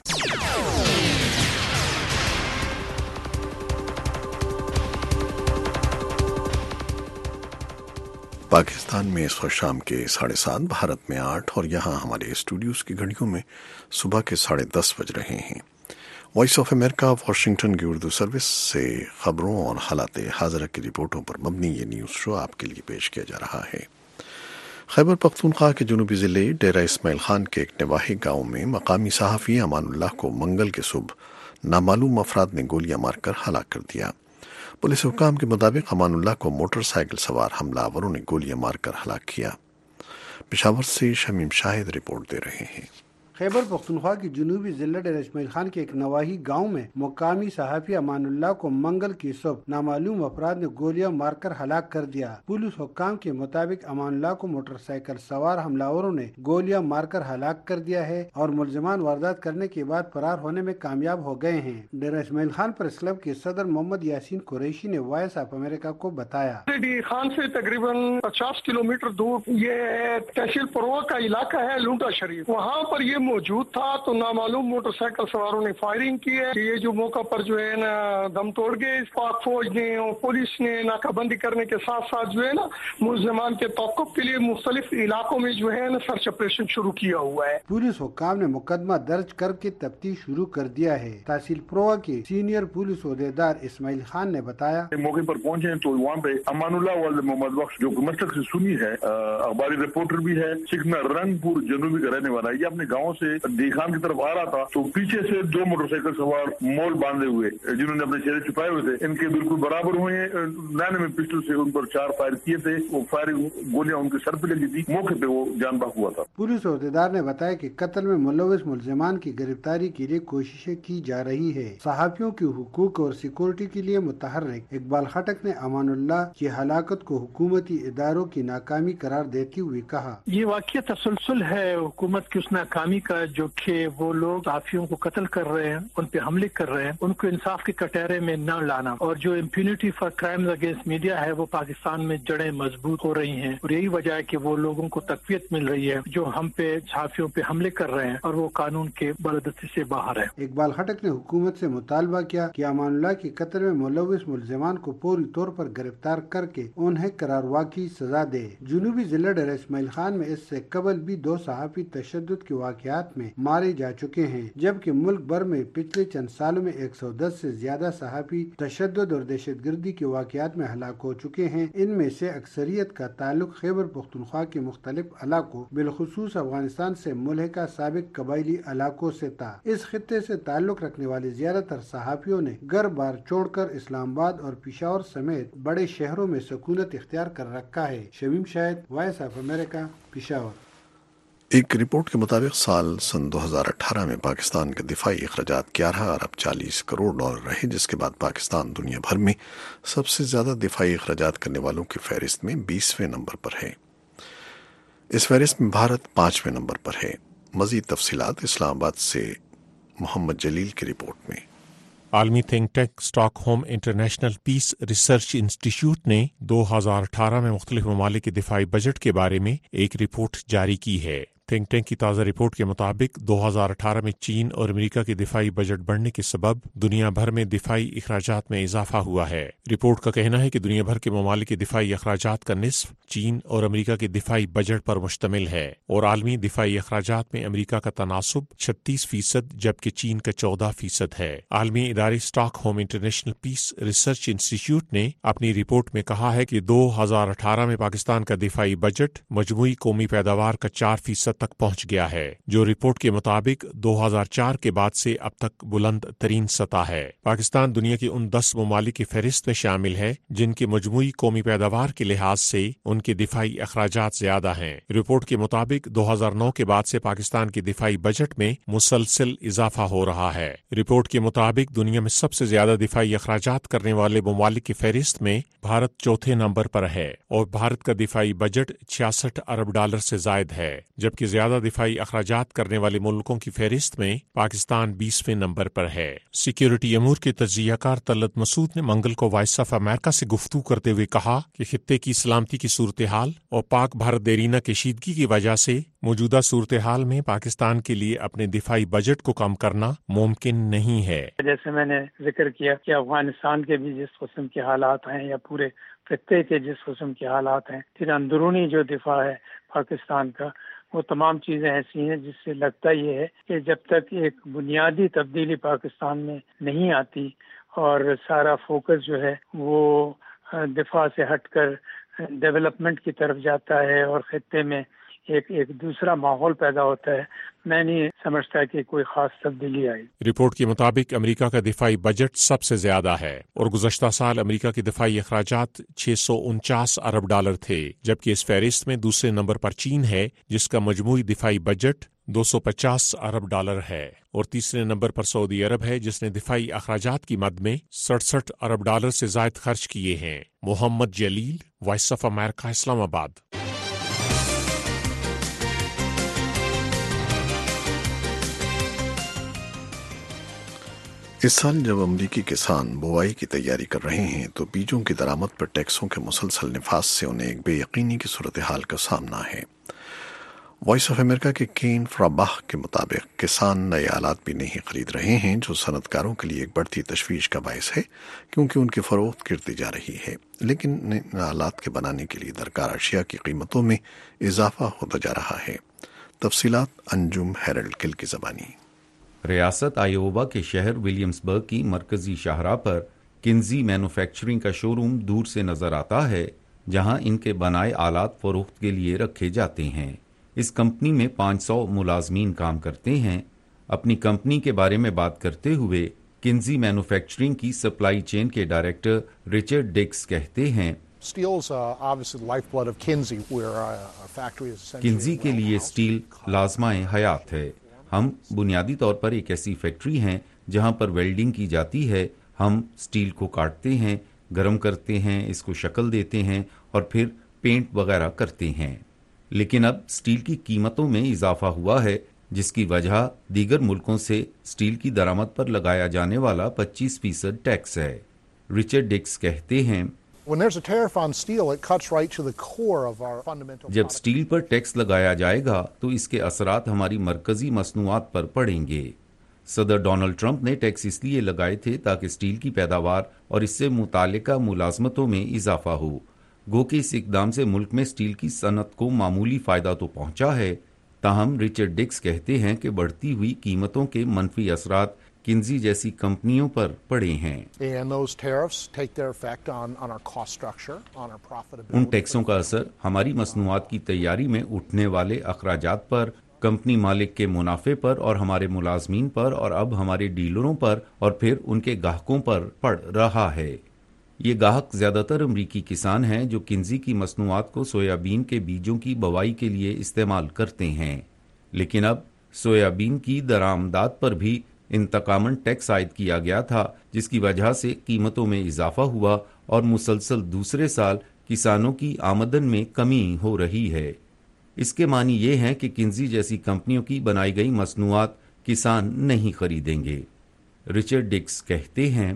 Pakistan में इस वक्त शाम के साढ़े सात, भारत में आठ और यहाँ हमारे स्टूडियोज की घड़ियों में सुबह के साढ़े दस बज रहे हैं। वॉइस ऑफ अमेरिका वाशिंगटन की उर्दू सर्विस से खबरों और हालात हाज़िरा की रिपोर्टों पर मबनी ये न्यूज़ शो आपके लिए पेश किया जा रहा है। खैबर पख्तूनख्वा के जुनूबी ज़िले डेरा इस्माइल खान के एक नवाही गांव में मकामी सहाफ़ी अमानुल्लाह को मंगल के सुबह नामालूम अफराद ने गोलियां मारकर हलाक कर दिया। पुलिस हुक्काम के मुताबिक अमानुल्लाह को मोटरसाइकिल सवार हमलावरों ने गोलियां मारकर हलाक किया। पेशावर से शमीम शाहिद रिपोर्ट दे रहे हैं। खैबर पख्तूनख्वा की जुनूबी जिला डेरा इस्माइल खान के एक नवाही गांव में मुकामी सहाफ़ी अमानुल्लाह को मंगल की सुबह नामालूम अफराद ने गोलियां मारकर हलाक कर दिया। पुलिस हुक्काम के मुताबिक अमानुल्लाह को मोटरसाइकिल सवार हमलावरों ने गोलियां मारकर हलाक कर दिया है और मुलजिमान वारदात करने के बाद फरार होने में कामयाब हो गए हैं। डेरा इस्माइल खान प्रेस क्लब के सदर मोहम्मद यासीन कुरैशी ने वॉइस ऑफ अमेरिका को बताया, खान से तकरीबन पचास किलोमीटर दूर ये तहसील परवा का इलाका है लूटा शरीफ, वहाँ पर ये मौजूद था तो नामालूम मोटरसाइकिल सवारों ने फायरिंग की है। ये जो मौका पर जो है ना दम तोड़ गए, पाक फौज ने और पुलिस ने नाकाबंदी करने के साथ साथ जो है ना मुलजिमान के तौक़ुफ़ के लिए मुख्तलिफ इलाकों में जो है ना सर्च ऑपरेशन शुरू किया हुआ है। पुलिस हुक्काम ने मुकदमा दर्ज करके तफ्तीश शुरू कर दिया है। तहसील प्रोवा के सीनियर पुलिस ओहदेदार इस्माइल खान ने बताया, मौके पर पहुंचे तो वहाँ पे अमानुल्लाह वाले मोहम्मद बख्श जो मशरक से सुनी है, अखबारी रिपोर्टर भी है, सिकना रंगपुर जनूबी का रहने वाला है, ये अपने गाँव से दीखान की तरफ आ रहा था तो पीछे से दो मोटरसाइकिल सवार मोल बांधे हुए जिन्होंने अपने चेहरे छुपाए हुए थे, इनके बिल्कुल बराबर हुए, नाने में पिस्टल से उन पर चार फायर किए थे। वो फायरिंग गोलियां उनके सर पे लगी थी, मौके पे वो जान बाक हुआ था। पुलिस ओहदेदार ने बताया कि कत्ल में मुलविस मुलजिमान की गिरफ्तारी के लिए कोशिशें की जा रही है। सहाफियों के हुकूक और सिक्योरिटी के लिए मुतहर्रिक इकबाल खटक ने अमानुल्लाह की हलाकत को हुकूमती इदारों की नाकामी करार देते हुए कहा, ये वाक़या तसलसल है हुकूमत की उस नाकामी का जो कि वो लोग सहाफियों को कत्ल कर रहे हैं, उन पे हमले कर रहे हैं, उनको इंसाफ के कटहरे में न लाना, और जो impunity for crimes against media है वो पाकिस्तान में जड़ें मजबूत हो रही हैं और यही वजह है कि वो लोगों को तकवीत मिल रही है जो हम पे सहाफियों पे हमले कर रहे हैं और वो कानून के बलदस्ती से बाहर है। इकबाल खटक ने हुकूमत से मुतालबा किया कि अमानुल्लाह के कत्ल में मुलविस मुलजिमान को पूरी तौर पर गिरफ्तार करके उन्हें करारवा की सजा दे। जुनूबी जिला डेरा इस्माइल खान में इससे कबल भी दो सहाफी तशद्दुद के वाक़यात में मारे जा चुके हैं, जबकि मुल्क भर में पिछले चंद सालों में एक सौ दस से ज्यादा सहाफी तशद्दुद और दहशतगर्दी के वाक़यात में हलाक हो चुके हैं। इनमें से अक्सरियत का ताल्लुक खैबर पख्तूनख्वा के मुख्तलिफ इलाकों बिलखुसूस अफगानिस्तान से मुल्हिका साबिक कबायली इलाकों से था। इस खित्ते से ताल्लुक रखने वाले ज्यादातर सहाफियों ने घर बार छोड़कर इस्लामाबाद और पेशावर समेत बड़े शहरों में सकूनत इख्तियार कर रखा है। Shamim Shahid, Voice of America, Peshawar. एक रिपोर्ट के मुताबिक साल सन दो हज़ार अठारह में पाकिस्तान के दिफाई अखराजात ग्यारह अरब चालीस करोड़ डॉलर रहे, जिसके बाद पाकिस्तान दुनिया भर में सबसे ज्यादा दिफाई अखराजात करने वालों की फहरिस्त में बीसवें नंबर पर है। इस फहरिस्त में भारत पांचवें नंबर पर है। मजीद तफसीलात इस्लामाबाद से मोहम्मद जलील की रिपोर्ट में। आलमी think tank Stockholm International Peace Research Institute ने दो हज़ार अठारह में मुख्तलिफ ममालिक के दिफाई बजट के बारे में एक रिपोर्ट जारी की है। थिंक टैंक की ताज़ा रिपोर्ट के मुताबिक दो हज़ार अठारह में चीन और अमेरिका के दिफाई बजट बढ़ने के सबब दुनिया भर में दिफाई अखराजात में इजाफा हुआ है। रिपोर्ट का कहना है कि दुनिया भर के ममालिक के दिफाई अखराजात का निस्फ चीन और अमेरिका के दिफाई बजट पर मुश्तमिल है और आलमी दिफाई अखराजात में अमेरिका का तनासुब छत्तीस फीसद जबकि चीन का चौदह फीसद है। आलमी इदारे Stockholm International Peace Research Institute ने अपनी रिपोर्ट में कहा है कि दो हज़ार अठारह में पाकिस्तान का दिफाई बजट मजमूई कौमी पैदावार का चार फीसद तक पहुंच गया है, जो रिपोर्ट के मुताबिक दो हज़ार चार के बाद से अब तक बुलंद तरीन सतह है। पाकिस्तान दुनिया की उन दस ममालिक की फहरिस्त में शामिल है जिनकी मजमूई कौमी पैदावार के लिहाज से उनके दिफाई अखराजात ज्यादा हैं। रिपोर्ट के मुताबिक दो हज़ार नौ के बाद से पाकिस्तान के दिफाई बजट में मुसलसल इजाफा हो रहा है। रिपोर्ट के मुताबिक दुनिया में सबसे ज्यादा दिफाई अखराजात करने वाले ममालिक की फहरिस्त में भारत चौथे नंबर पर है और भारत का दिफाई बजट छियासठ अरब डॉलर से जायद है, जबकि के ज्यादा दिफाई अखराजात करने वाले मुल्कों की फहरिस्त में पाकिस्तान बीसवें नंबर पर है। सिक्योरिटी अमूर के तज्जियाकार तलत मसूद ने मंगल को वॉइस ऑफ अमेरिका से गुफ्तगू करते हुए कहा कि खित्ते की सलामती की सूरत हाल और पाक भारत देरीना कशीदगी की वजह से मौजूदा सूरत हाल में पाकिस्तान के लिए अपने दिफाई बजट को कम करना मुमकिन नहीं है। जैसे मैंने जिक्र किया कि अफगानिस्तान के भी जिस किस्म के हालात हैं या पूरे खित्ते के जिस किस्म के हालात हैं, फिर अंदरूनी जो दिफा है पाकिस्तान का, वो तमाम चीज़ें ऐसी हैं जिससे लगता ये है कि जब तक एक बुनियादी तब्दीली पाकिस्तान में नहीं आती और सारा फोकस जो है वो दिफा से हटकर डेवलपमेंट की तरफ जाता है और खित्ते में एक एक दूसरा माहौल पैदा होता है, मैं नहीं समझता कि कोई खास तब्दीली आई। रिपोर्ट के मुताबिक अमेरिका का दिफाई बजट सबसे ज्यादा है और गुज़श्ता साल अमेरिका के दिफाई अखराजात छह सौ उनचास अरब डॉलर थे, जबकि इस फहरिस्त में दूसरे नंबर पर चीन है जिसका मजमूई दिफाई बजट दो सौ पचास अरब डॉलर है, और तीसरे नंबर पर सऊदी अरब है जिसने दिफाई अखराजात की मद में सड़सठ अरब डॉलर से जायद खर्च किए हैं। Mohammad Jalil, Voice of America, Islamabad. इस साल जब अमरीकी किसान बुआई की तैयारी कर रहे हैं तो बीजों की दरामद पर टैक्सों के मुसलसल निफाज से उन्हें एक बेयकीनी की सूरत हाल का सामना है। वॉइस ऑफ अमेरिका के केन फ्राबाह के मुताबिक किसान नए आलात भी नहीं खरीद रहे हैं, जो सनतकारों के लिए एक बढ़ती तशवीश का बायस है क्योंकि उनकी फरोख्त गिरती जा रही है, लेकिन इन आलात के बनाने के लिए दरकार अशिया की कीमतों में इजाफा होता जा रहा है। तफसीलात अंजुम हेरल्ड किल की ज़बानी। रियासत आयोवा के शहर विलियम्सबर्ग की मरकजी शाहराह पर किन्जी मैन्युफैक्चरिंग का शोरूम दूर से नजर आता है, जहां इनके बनाए आलात फरोख्त के लिए रखे जाते हैं। इस कंपनी में पाँच सौ मुलाजमीन काम करते हैं। अपनी कंपनी के बारे में बात करते हुए किन्जी मैन्युफैक्चरिंग की सप्लाई चेन के डायरेक्टर रिचर्ड डिक्स कहते हैं, किन्जी के लिए स्टील लाजमाए हयात है। हम बुनियादी तौर पर एक ऐसी फैक्ट्री हैं जहां पर वेल्डिंग की जाती है। हम स्टील को काटते हैं, गर्म करते हैं, इसको शक्ल देते हैं और फिर पेंट वगैरह करते हैं। लेकिन अब स्टील की कीमतों में इजाफा हुआ है, जिसकी वजह दीगर मुल्कों से स्टील की दरामद पर लगाया जाने वाला पच्चीस फीसद टैक्स है। रिचर्ड डिक्स कहते हैं, जब स्टील पर टैक्स लगाया जाएगा तो इसके असरात हमारी मरकजी मसनूआत पर पड़ेंगे। सदर डोनाल्ड ट्रंप ने टैक्स इसलिए लगाए थे ताकि स्टील की पैदावार और इससे मुतालिका मुलाजमतों में इजाफा हो। गो के इस इकदाम से मुल्क में स्टील की सनत को मामूली फायदा तो पहुंचा है, ताहम रिचर्ड डिक्स कहते हैं कि बढ़ती हुई कीमतों के मनफी असरात किन्जी जैसी कंपनियों पर पड़े हैं। उन टैक्सों का असर हमारी मसनूआत की तैयारी में उठने वाले अखराजात पर, कंपनी मालिक के मुनाफे पर और हमारे मुलाजमीन पर और अब हमारे डीलरों पर और फिर उनके गाहकों पर पड़ रहा है। ये गाहक ज्यादातर अमरीकी किसान हैं जो किन्जी की मसनूआत को सोयाबीन के बीजों की बवाई के लिए इस्तेमाल करते हैं। लेकिन अब सोयाबीन की दरामदात पर भी इंतकामन टैक्स आयद किया गया था, जिसकी वजह से कीमतों में इजाफा हुआ और मुसलसल दूसरे साल किसानों की आमदन में कमी हो रही है। इसके मानी ये हैं कि किन्जी जैसी कंपनियों की बनाई गई मसनूआत किसान नहीं खरीदेंगे। रिचर्ड डिक्स कहते हैं,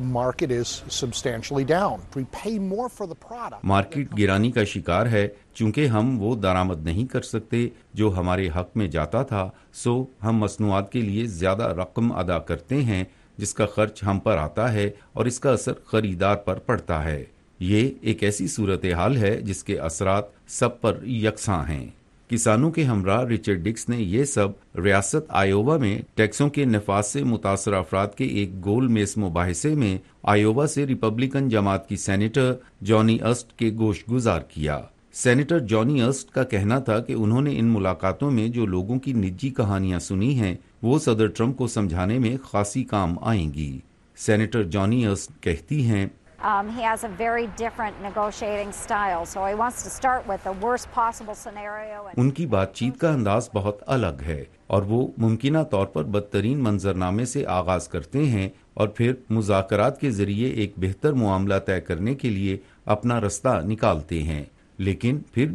मार्केट गिरानी का शिकार है, चूंकि हम वो दरामद नहीं कर सकते जो हमारे हक में जाता था, सो हम मसनूआत के लिए ज्यादा रकम अदा करते हैं, जिसका खर्च हम पर आता है और इसका असर खरीदार पर पड़ता है। ये एक ऐसी सूरत हाल है जिसके असरात सब पर यकसां हैं। किसानों के हमरा रिचर्ड डिक्स ने ये सब रियासत आयोवा में टैक्सों के नफाज से मुतासर अफराद के एक गोल मेज मुबाहिसे में आयोवा से रिपब्लिकन जमात की सेनेटर जॉनी अर्स्ट के गोश गुजार किया। सेनेटर जॉनी अर्स्ट का कहना था कि उन्होंने इन मुलाकातों में जो लोगों की निजी कहानियां सुनी हैं वो सदर ट्रंप को समझाने में खासी काम आएंगी। सेनेटर जॉनी अर्स्ट कहती हैं, Um, he has a very different negotiating style, so he wants to start with the worst possible scenario. And... उनकी बातचीत का अंदाज बहुत अलग है और वो मुमकिना तौर पर बदतरीन मंजरनामे से आगाज करते हैं और फिर मुज़ाकरात के जरिए एक बेहतर मुआमला तय करने के लिए अपना रास्ता निकालते हैं। लेकिन फिर भी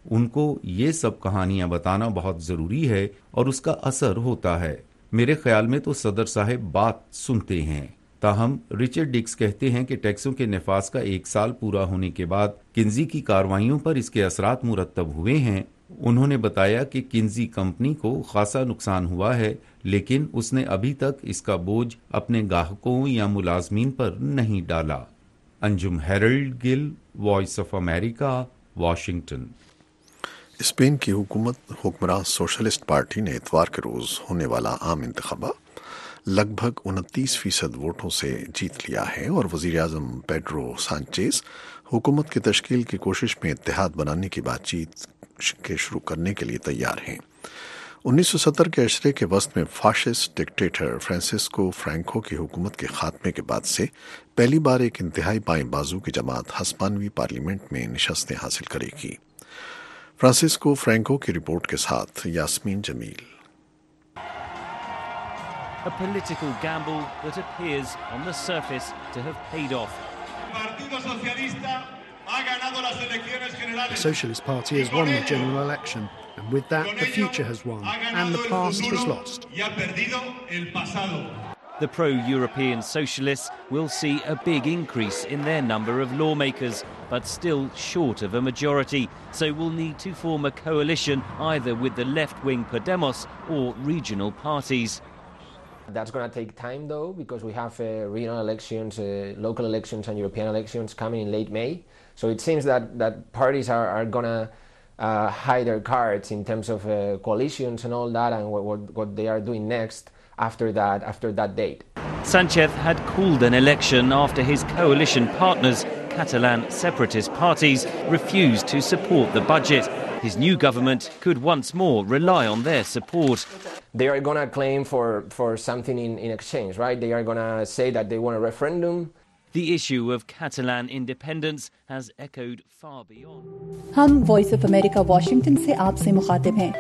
ان کو یہ سب کہانیاں بتانا بہت ضروری ہے اور اس کا اثر ہوتا ہے. میرے خیال میں تو صدر صاحب بات سنتے ہیں. تاہم رچرڈ ڈکس کہتے ہیں کہ ٹیکسوں کے نفاذ کا ایک سال پورا ہونے کے بعد کنزی کی کارروائیوں پر اس کے اثرات مرتب ہوئے ہیں. انہوں نے بتایا کہ کنزی کمپنی کو خاصا نقصان ہوا ہے، لیکن اس نے ابھی تک اس کا بوجھ اپنے گاہکوں یا ملازمین پر نہیں ڈالا. Anjum Harold Gill, Voice of America, Washington. Spain کی حکومت حکمراں سوشلسٹ پارٹی نے اتوار کے روز ہونے والا عام انتخابہ لگ بھگ انتیس فیصد ووٹوں سے جیت لیا ہے اور وزیر اعظم پیڈرو سانچیز حکومت کی تشکیل کی کوشش میں اتحاد بنانے کی بات چیت کے شروع کرنے کے لیے تیار ہیں. انیس سو ستر کے عشرے کے وسط میں فاشسٹ ڈکٹیٹر فرانسسکو فرینکو کی حکومت کے خاتمے کے بعد سے پہلی بار ایک انتہائی بائیں بازو کی جماعت ہسپانوی پارلیمنٹ میں نشستیں حاصل کرے گی. فرانسسکو فرینکو کی رپورٹ کے ساتھ Yasmeen Jamil. A political gamble that appears on the surface to have paid off. The Socialist Party has won the general election, and with that, the future has won, and the past has lost. The pro-European socialists will see a big increase in their number of lawmakers, but still short of a majority, so will need to form a coalition either with the left-wing Podemos or regional parties. That's going to take time, though, because we have uh, regional elections, uh, local elections and European elections coming in late May. So it seems that, that parties are, are going to uh, hide their cards in terms of uh, coalitions and all that, and what, what, what they are doing next after that, after that date. Sanchez had called an election after his coalition partners, Catalan separatist parties, refused to support the budget. His new government could once more rely on their support. They are going to claim for, for something in, in exchange, right? They are going to say that they want a referendum. The issue of Catalan independence has echoed far beyond. हम Voice of America Washington से आपसे मुखातिब हैं.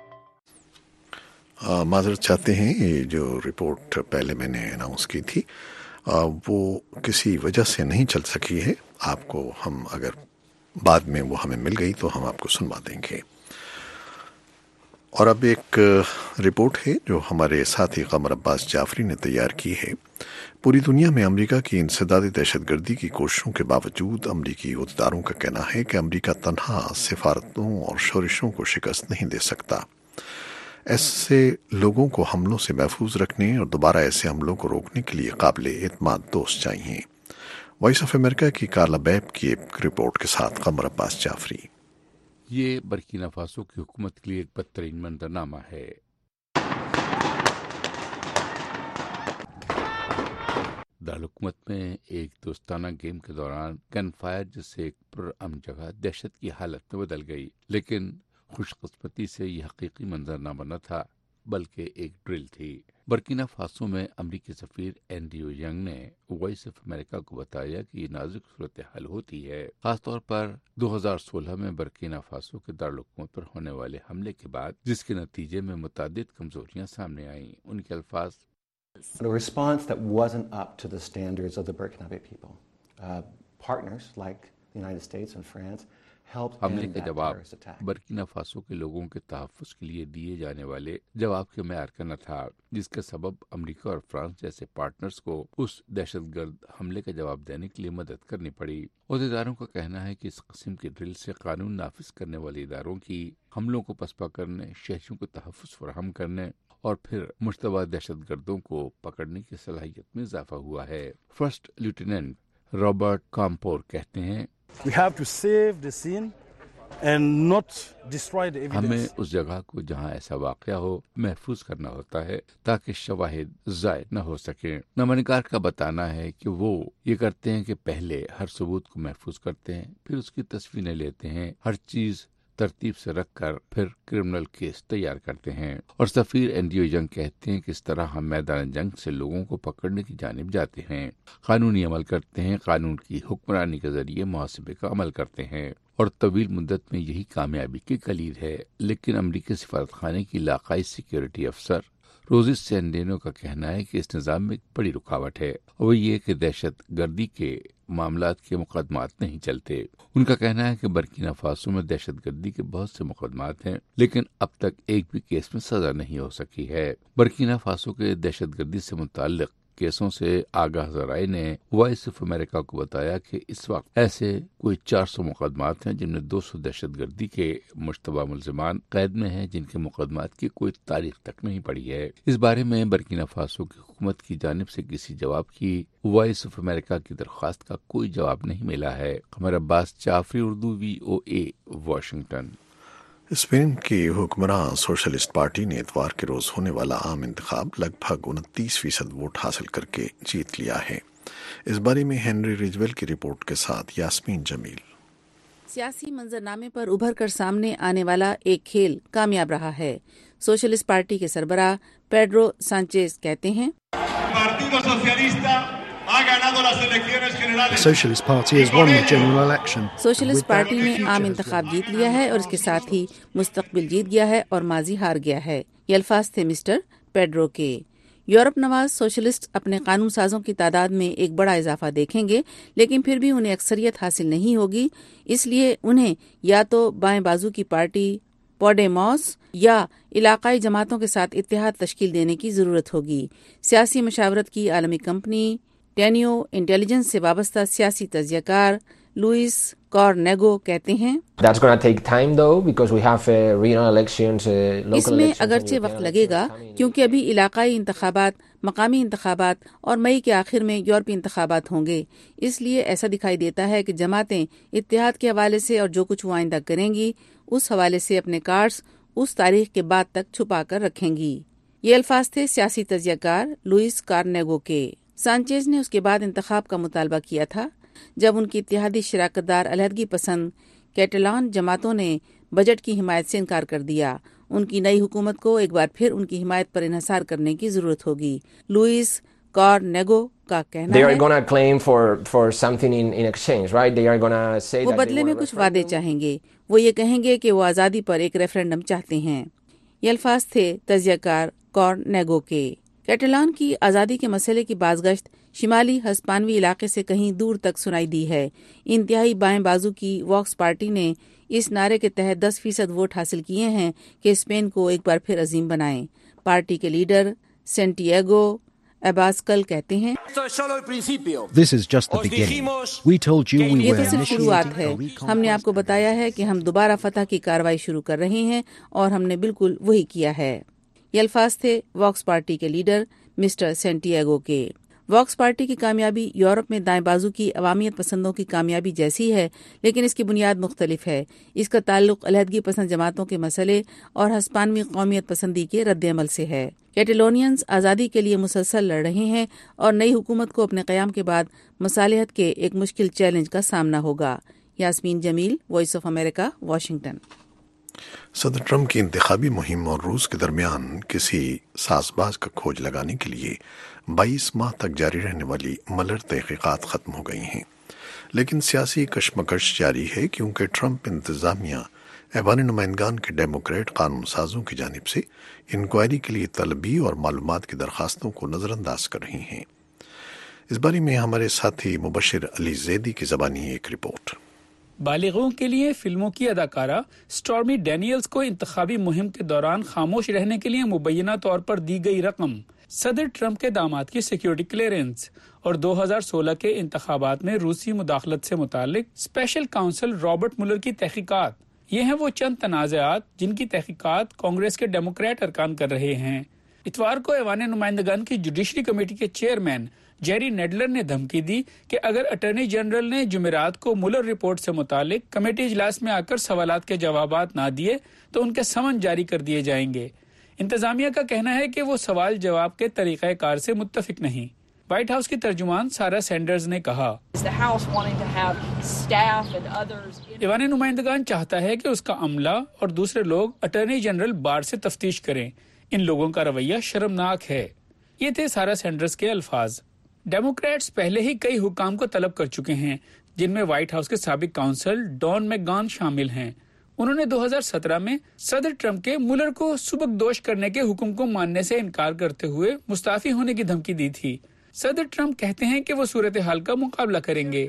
माजरत चाहते हैं, ये जो रिपोर्ट पहले मैंने अनाउंस की थी आ, वो किसी वजह से नहीं चल सकी है. आपको हम अगर बाद में वो हमें मिल गई तो हम आपको सुनवा देंगे. और अब एक रिपोर्ट है जो हमारे साथी कमर अब्बास जाफरी ने तैयार की है. पूरी दुनिया में अमेरिका की इंसदादी दहशतगर्दी की कोशिशों के बावजूद अमेरिकी अहदेदारों का कहना है कि अमेरिका तन्हा सिफारतों और शोरिशों को शिकस्त नहीं दे सकता. ऐसे लोगों को हमलों से महफूज रखने और दोबारा ऐसे हमलों को रोकने के लिए काबिल एतमाद दोस्त चाहिए. वॉइस ऑफ अमेरिका की कार्ला बैब की एक रिपोर्ट के साथ कमर अब्बास जाफरी. ये बर्किना फासो की हुकूमत के लिए एक बदतरीन मंजरनामा है. दारकूमत में एक दोस्ताना गेम के दौरान गन फायर जिससे एक पुरअमन जगह दहशत की हालत में बदल गई, लेकिन खुशकिस्मती से यह हकीकी मंजरनामा न था बल्कि एक ड्रिल थी. बर्किना फासो में अमरीकी सफीर एंड्रयू यंग ने वॉइस ऑफ अमेरिका को बताया कि ये नाजुक सूरत हाल होती है, खासतौर पर दो हज़ार सोलह में बर्किना फासो के दारकूमत पर होने वाले हमले के बाद, जिसके नतीजे में मुतादिद कमजोरियां सामने आईं. उनके अल्फाज, A response that wasn't up to the standards of the Burkinabe people. Uh, partners like the United States and France helped हमले end का that जवाब terrorist attack. बर्किना फासो के लोगों के तहफ़्फ़ुज़ के लिए दिए जाने वाले जवाब के मैार का न था, जिसका सबब अमेरिका और फ्रांस जैसे पार्टनर्स को उस दहशतगर्द हमले का जवाब देने के लिए मदद करनी पड़ी. अहदेदारों का कहना है कि इस किस्म के ड्रिल से कानून नाफिज करने वाले इदारों की हमलों को पसपा करने, शहरियों को तहफ़्फ़ुज़ फराहम करने और फिर मुश्तबा दहशतगर्दों को पकड़ने की सलाहियत में इजाफा हुआ है. फर्स्ट लेफ्टिनेंट रॉबर्ट काम्पोर कहते हैं, We have to save the scene and not destroy the evidence. हमें उस जगह को जहां ऐसा वाकया हो महफूज करना होता है ताकि शवाहिद ज़ाय न हो सके. नमनकार का बताना है कि वो ये करते हैं कि पहले हर सबूत को महफूज करते हैं, फिर उसकी तस्वीरें लेते हैं, हर चीज तरतीब से रखकर फिर क्रिमिनल केस तैयार करते हैं. और सफीर एंड्रयू यंग कहते हैं कि इस तरह हम मैदान जंग से लोगों को पकड़ने की जानिब जाते हैं, कानूनी अमल करते हैं, कानून की हुक्मरानी के जरिए मुहासिबे का अमल करते हैं, और तवील मुद्दत में यही कामयाबी की कलीद है. लेकिन अमरीकी सिफारत खाने की इलाकाई सिक्योरिटी अफसर रोजिस सैंडेनो का कहना है कि इस निज़ाम में एक बड़ी रुकावट है, और वो ये कि दहशत गर्दी के मामलात के मुकदमात नहीं चलते। उनका कहना है कि बर्किना फासो में दहशत गर्दी के बहुत से मुकदमात हैं, लेकिन अब तक एक भी केस में सजा नहीं हो सकी है। बर्किना फासो के दहशत गर्दी से मुताल्लिक केसों से आगाह जराए ने वॉइस ऑफ अमेरिका को बताया कि इस वक्त ऐसे कोई चार सौ मुकदमात हैं, जिनमें दो सौ दहशत गर्दी के मुश्तबा मुल्जिमान कैद में हैं, जिनके मुकदमात की कोई तारीख तक नहीं पड़ी है। इस बारे में बर्किना फासो की हुकूमत की जानिब से किसी जवाब की वॉइस ऑफ अमेरिका की दरख्वास्त का कोई जवाब नहीं मिला है। Qamar Abbas, Jafri Urdu, V O A, Washington. Spain की हुक्मरान सोशलिस्ट पार्टी ने इतवार के रोज होने वाला आम इंतखाब लगभग उनतीस फीसद वोट हासिल करके जीत लिया है। इस बारे में हेनरी रिजवेल की रिपोर्ट के साथ यास्मीन जमील। सियासी मंजरनामे पर उभर कर सामने आने वाला एक खेल कामयाब रहा है। सोशलिस्ट पार्टी के सरबराह पेड्रो सांचेज कहते हैं, The Socialist Party has won the general election. Socialist party ने आम इंतखाब जीत लिया है और इसके साथ ही मुस्तकबिल जीत गया है और माजी हार गया है। ये अल्फाज थे मिस्टर पेड्रो के। यूरोप नवाज सोशलिस्ट अपने कानून साजों की तादाद में एक बड़ा इजाफा देखेंगे, लेकिन फिर भी उन्हें अक्सरियत हासिल नहीं होगी। इसलिए उन्हें या तो बाएं बाजू की पार्टी पोडेमोस या इलाकाई जमातों के साथ इत्तेहाद तश्कील देने की जरूरत होगी। सियासी मशावरत की आलमी कंपनी टेनियो इंटेलिजेंस से वाबस्ता सियासी तज्जियाकार लुइस कॉर्नेगो कहते हैं, That's going to take time though because we have uh, regional elections, uh, local इसमें elections, अगरचे वक्त लगेगा क्योंकि अभी इलाकाई इंतखाबात, मकामी इंतखाबात और मई के आखिर में यूरोपी इंतखाबात होंगे। इसलिए ऐसा दिखाई देता है कि जमातें इत्तेहाद के हवाले से और जो कुछ वो आइंदा करेंगी उस हवाले से अपने कार्ड्स उस तारीख के बाद तक छुपा कर रखेंगी। ये अल्फाज थे सियासी तज्जियाकार लुइस कॉर्नेगो के। सांचेज ने उसके बाद इंतखाब का मुतालबा किया था जब उनकी इत्तेहादी शराकतदार अलहदगी पसंद कैटलान जमातों ने बजट की हिमायत से इनकार कर दिया। उनकी नई हुकूमत को एक बार फिर उनकी हिमायत पर इन्हसार करने की जरूरत होगी। लुइस कॉर्नेगो का कहना They are है going to claim for for something in in exchange, right? They are going to say वो that they बदले में want a कुछ वादे चाहेंगे। वो ये कहेंगे कि वो आज़ादी पर एक रेफरेंडम चाहते हैं। ये अल्फाज थे तज्जियाकार कॉर्नेगो के। कैटलान की आज़ादी के मसले की बाज़गश्त शिमाली हस्पानवी इलाके से कहीं दूर तक सुनाई दी है। इंतहाई बाएं बाजू की वॉक्स पार्टी ने इस नारे के तहत दस फीसद वोट हासिल किए हैं कि स्पेन को एक बार फिर अजीम बनाएं। पार्टी के लीडर सेंटियागो अबास्कल कहते हैं, This is just the beginning. We told you we ये were तो सिर्फ शुरुआत initiating है। a हमने आपको बताया है कि हम दोबारा फतह की कार्रवाई शुरू कर रहे हैं और हमने बिल्कुल वही किया है। ये अल्फाज थे वॉक्स पार्टी के लीडर मिस्टर सेंटियागो के। वॉक्स पार्टी की कामयाबी यूरोप में दाएं बाजू की अवामियत पसंदों की कामयाबी जैसी है, लेकिन इसकी बुनियाद मुख्तलिफ है। इसका ताल्लुक अलहदगी पसंद जमातों के मसले और हस्पानवी कौमियत पसंदी के रद्द-ए-अमल से है। कैटलोनियंस आज़ादी के लिए मुसलसल लड़ रहे हैं और नई हुकूमत को अपने क़याम के बाद मसालिहत के एक मुश्किल चैलेंज का सामना होगा। Yasmeen Jamil, Voice of America, Washington. सदर ट्रंप की इंतखाबी मुहिम और रूस के दरमियान किसी साजबाज का खोज लगाने के लिए बाईस माह तक जारी रहने वाली मलर तहकीकात ख़त्म हो गई हैं, लेकिन सियासी कशमकश जारी है क्योंकि ट्रंप इंतज़ामिया ऐवान नुमाइंदगान के डेमोक्रेट कानून साजों की जानिब से इंक्वायरी के लिए तलबी और मालूमात की दरखास्तों को नज़रअंदाज कर रही हैं। इस बारे में हमारे साथी मुबशिर अली जैदी की ज़बानी एक रिपोर्ट। बालिगों के लिए फिल्मों की अदाकारा स्टॉर्मी डैनियल्स को इंतखाबी मुहिम के दौरान खामोश रहने के लिए मुबैना तौर पर दी गई रकम, सदर ट्रंप के दामाद की सिक्योरिटी क्लियरेंस और दो हज़ार सोलह के इंतखाबात में रूसी मुदाखलत से मुतालिक स्पेशल काउंसिल रॉबर्ट मुलर की तहकीकात, ये हैं वो चंद तनाज़ात जिनकी तहकीकात कांग्रेस के डेमोक्रेट अरकान कर रहे हैं। इतवार को ऐवान नुमाइंदगान की जुडिशरी कमेटी के चेयरमैन जेरी नेडलर ने धमकी दी कि अगर अटॉर्नी जनरल ने जुमेरात को मुलर रिपोर्ट से मुतालिक कमेटी इजलास में आकर सवालात के जवाबात ना दिए तो उनके समन जारी कर दिए जाएंगे। इंतजामिया का कहना है कि वो सवाल जवाब के तरीक़ाकार से मुत्तफिक नहीं। व्हाइट हाउस की तर्जुमान सारा सैंडर्स ने कहा, ऐवान नुमाइंदगान चाहता है कि उसका अमला और दूसरे लोग अटॉर्नी जनरल बार से तफ्तीश करें। इन लोगों का रवैया शर्मनाक है। ये थे सारा सैंडर्स के अल्फाज। डेमोक्रेट्स पहले ही कई हुकाम को तलब कर चुके हैं, जिनमें व्हाइट हाउस के साबिक काउंसिल डॉन मैकगान शामिल हैं। उन्होंने दो हज़ार सत्रह में सदर ट्रंप के मुलर को सुबकदोश करने के हुक्म को मानने से इनकार करते हुए मुस्ताफी होने की धमकी दी थी। صدر ٹرمپ کہتے ہیں کہ وہ صورتحال کا مقابلہ کریں گے.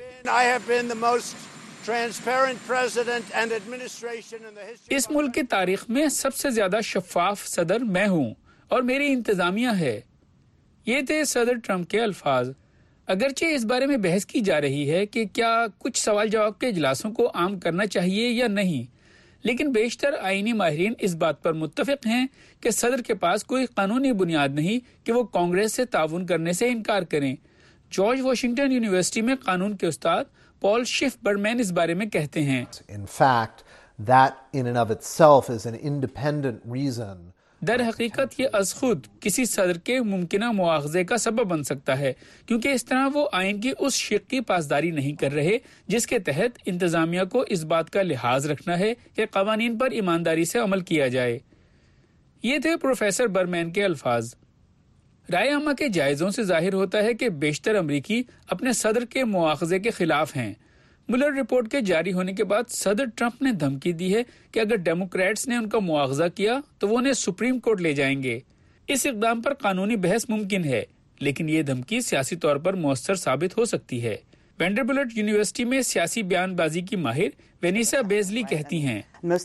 اس ملک کی تاریخ میں سب سے زیادہ شفاف صدر میں ہوں اور میری انتظامیہ ہے. یہ تھے صدر ٹرمپ کے الفاظ. اگرچہ اس بارے میں بحث کی جا رہی ہے کہ کیا کچھ سوال جواب کے اجلاسوں کو عام کرنا چاہیے یا نہیں، لیکن بیشتر آئینی ماہرین اس بات پر متفق ہیں کہ صدر کے پاس کوئی قانونی بنیاد نہیں کہ وہ کانگریس سے تعاون کرنے سے انکار کریں. جارج واشنگٹن یونیورسٹی میں قانون کے استاد پال شف برمین اس بارے میں کہتے ہیں. In fact, that in and of itself is an independent reason. در حقیقت یہ از خود کسی صدر کے ممکنہ مواخذے کا سبب بن سکتا ہے، کیونکہ اس طرح وہ آئین کی اس شق کی پاسداری نہیں کر رہے جس کے تحت انتظامیہ کو اس بات کا لحاظ رکھنا ہے کہ قوانین پر ایمانداری سے عمل کیا جائے. یہ تھے پروفیسر برمین کے الفاظ. رائے عامہ کے جائزوں سے ظاہر ہوتا ہے کہ بیشتر امریکی اپنے صدر کے مواخذے کے خلاف ہیں. ملر رپورٹ کے جاری ہونے کے بعد صدر ٹرمپ نے دھمکی دی ہے کہ اگر ڈیموکریٹس نے ان کا مواخذہ کیا تو وہ انہیں سپریم کورٹ لے جائیں گے. اس اقدام پر قانونی بحث ممکن ہے، لیکن یہ دھمکی سیاسی طور پر مؤثر ثابت ہو سکتی ہے. وینڈربلٹ یونیورسٹی میں سیاسی بیان بازی کی ماہر وینیسا بیزلی کہتی ہیں،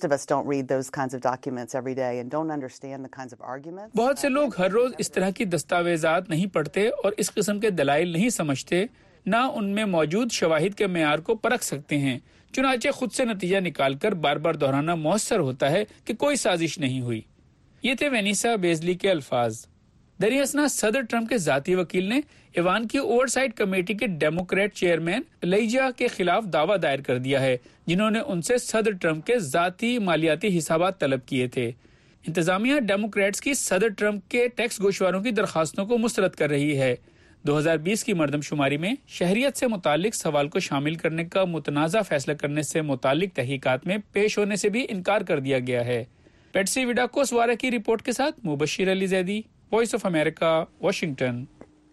بہت سے لوگ ہر روز اس طرح کی دستاویزات نہیں پڑھتے اور اس قسم کے دلائل نہیں سمجھتے، نہ ان میں موجود شواہد کے معیار کو پرکھ سکتے ہیں. چنانچہ خود سے نتیجہ نکال کر بار بار دہرانا مؤثر ہوتا ہے کہ کوئی سازش نہیں ہوئی. یہ تھے وینیسا بیزلی کے الفاظ. دراصل صدر ٹرمپ کے ذاتی وکیل نے ایوان کی اوور سائٹ کمیٹی کے ڈیموکریٹ چیئرمین لیجا کے خلاف دعویٰ دائر کر دیا ہے، جنہوں نے ان سے صدر ٹرمپ کے ذاتی مالیاتی حسابات طلب کیے تھے. انتظامیہ ڈیموکریٹس کی صدر ٹرمپ کے ٹیکس گوشواروں کی درخواستوں کو مسترد کر رہی ہے. دو ہزار بیس کی مردم شماری میں شہریت سے متعلق سوال کو شامل کرنے کا متنازع فیصلہ کرنے سے متعلق تحقیقات میں پیش ہونے سے بھی انکار کر دیا گیا ہے. پیٹسی وڈاکوسوارا کی رپورٹ کے ساتھ Mubashir Ali Zaidi, Voice of America, Washington.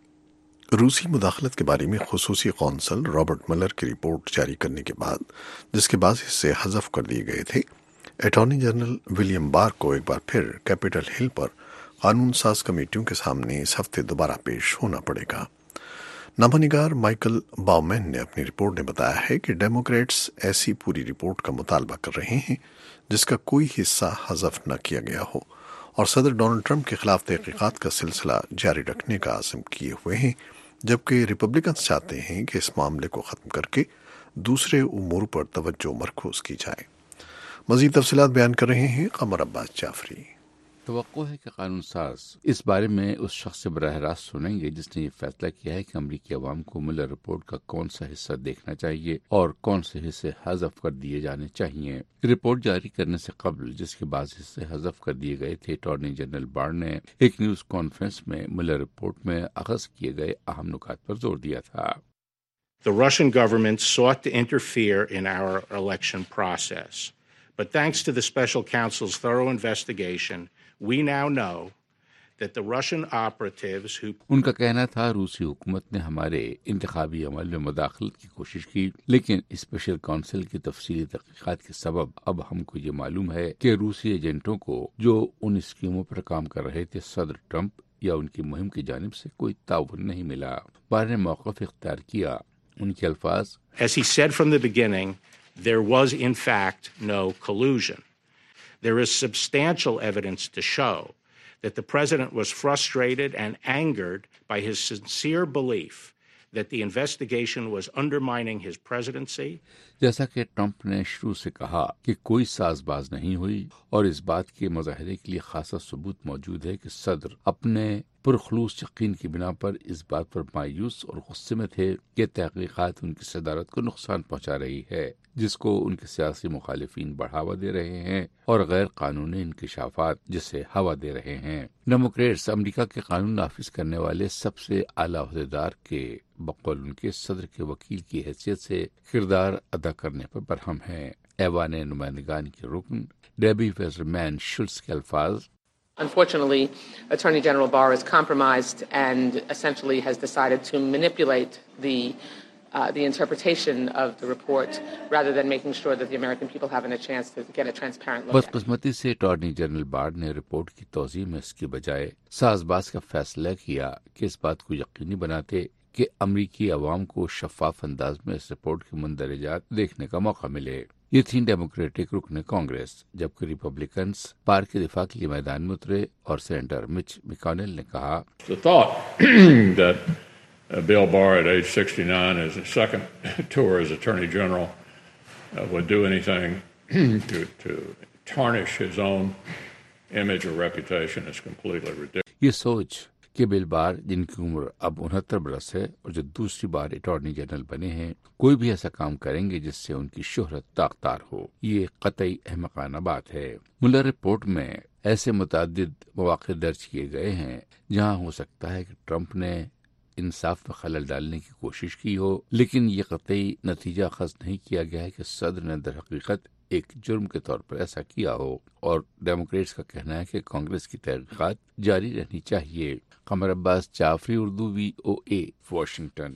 روسی مداخلت کے بارے میں خصوصی قونصل رابرٹ ملر کی رپورٹ جاری کرنے کے بعد، جس کے بعض حصے حذف کر دیے گئے تھے، اٹارنی جنرل ولیم بار کو ایک بار پھر کیپٹل ہل پر قانون ساز کمیٹیوں کے سامنے اس ہفتے دوبارہ پیش ہونا پڑے گا. نامہ نگار مائیکل باؤمین نے اپنی رپورٹ میں بتایا ہے کہ ڈیموکریٹس ایسی پوری رپورٹ کا مطالبہ کر رہے ہیں جس کا کوئی حصہ حذف نہ کیا گیا ہو، اور صدر ڈونلڈ ٹرمپ کے خلاف تحقیقات کا سلسلہ جاری رکھنے کا عزم کیے ہوئے ہیں، جبکہ ریپبلکنز چاہتے ہیں کہ اس معاملے کو ختم کر کے دوسرے امور پر توجہ مرکوز کی جائے. مزید تفصیلات بیان کر رہے ہیں قمر عباس جعفری. توقع ہے کہ قانون ساز اس بارے میں اس شخص سے براہ راست سنیں گے جس نے یہ فیصلہ کیا ہے کہ امریکی عوام کو ملر رپورٹ کا کون سا حصہ دیکھنا چاہیے اور کون سے حصے حذف کر دیے جانے چاہیے. رپورٹ جاری کرنے سے قبل، جس کے بعض حصے حذف کر دیے گئے تھے، اٹارنی جنرل بار نے ایک نیوز کانفرنس میں ملر رپورٹ میں اخذ کیے گئے اہم نکات پر زور دیا تھا. The Russian government sought to interfere in our election process, but thanks to the special counsel's thorough investigation, we now know that the Russian operatives who ان کا کہنا تھا روسی حکومت نے ہمارے انتخابی عمل میں مداخلت کی کوشش کی، لیکن اسپیشل کونسل کی تفصیلی تحقیقات کے سبب اب ہم کو یہ معلوم ہے کہ روسی ایجنٹوں کو جو ان اسکیموں پر کام کر رہے تھے صدر ٹرمپ یا ان کی مہم کی جانب سے کوئی تعاون نہیں ملا. بار نے موقف اختیار کیا. ان کے الفاظ، As he said from the beginning, there was in fact no collusion. There is substantial evidence to show that the president was frustrated and angered by his sincere belief that the investigation was undermining his presidency. جیسا کہ Trump نے شروع سے کہا کہ کوئی ساز باز نہیں ہوئی، اور اس بات کے مظاہرے کے لیے خاصا ثبوت موجود ہے کہ صدر اپنے پرخلوص یقین کی بنا پر اس بات پر مایوس اور غصے میں تھے کہ تحقیقات ان کی صدارت کو نقصان پہنچا رہی ہے، جس کو ان کے سیاسی مخالفین بڑھاوا دے رہے ہیں، اور غیر قانونی انکشافات جسے ہوا دے رہے ہیں. ڈیموکریٹس امریکہ کے قانون نافذ کرنے والے سب سے اعلیٰ عہدیدار کے بقول ان کے صدر کے وکیل کی حیثیت سے کردار ادا کرنے پر برہم ہیں. ایوان نمائندگان کے رکن ڈیبی ویزرمین شلٹز کے الفاظ، Unfortunately, Attorney General Barr is compromised and essentially has decided to manipulate the uh, the interpretation of the report rather than making sure that the American people have a chance to get a transparent look at it. बदकिस्मती से attorney general Barr ने report की तौज़ीह में इसके बजाय साजबाज का फैसला किया कि इस बात को यकीनी बनाते कि अमरीकी अवाम को शफाफ अंदाज में इस रिपोर्ट के मंदरजात देखने का मौका मिले। ये थी डेमोक्रेटिक रुकन कांग्रेस, जबकि रिपब्लिकन्स पार के दिफा के लिए मैदान में उतरे और सेनेटर मिच मैकोनेल ने कहा, The thought that uh, Bill Barr at age sixty-nine, as his second tour as Attorney General, uh, would do anything to, to tarnish his own image or reputation is completely ridiculous. ये सोच कि bill बार, जिनकी उम्र अब उनहत्तर बरस है और जो दूसरी बार अटॉर्नी जनरल बने हैं, कोई भी ऐसा काम करेंगे जिससे उनकी शोहरत दागदार हो, ये कतई अहमकाना बात है। मुलर रिपोर्ट में ऐसे मुतअद्दिद मौक़े दर्ज किए गए हैं जहां हो सकता है कि ट्रंप ने इंसाफ में खलल डालने की कोशिश की हो, लेकिन ये कतई नतीजा अखज़ नहीं किया गया है कि सदर ने दर हकीकत एक जुर्म के तौर पर ऐसा किया हो, और डेमोक्रेट्स का कहना है कि कांग्रेस की तहकीकात जारी रहनी चाहिए। Qamar Abbas Jafri, Urdu, V O A, Washington.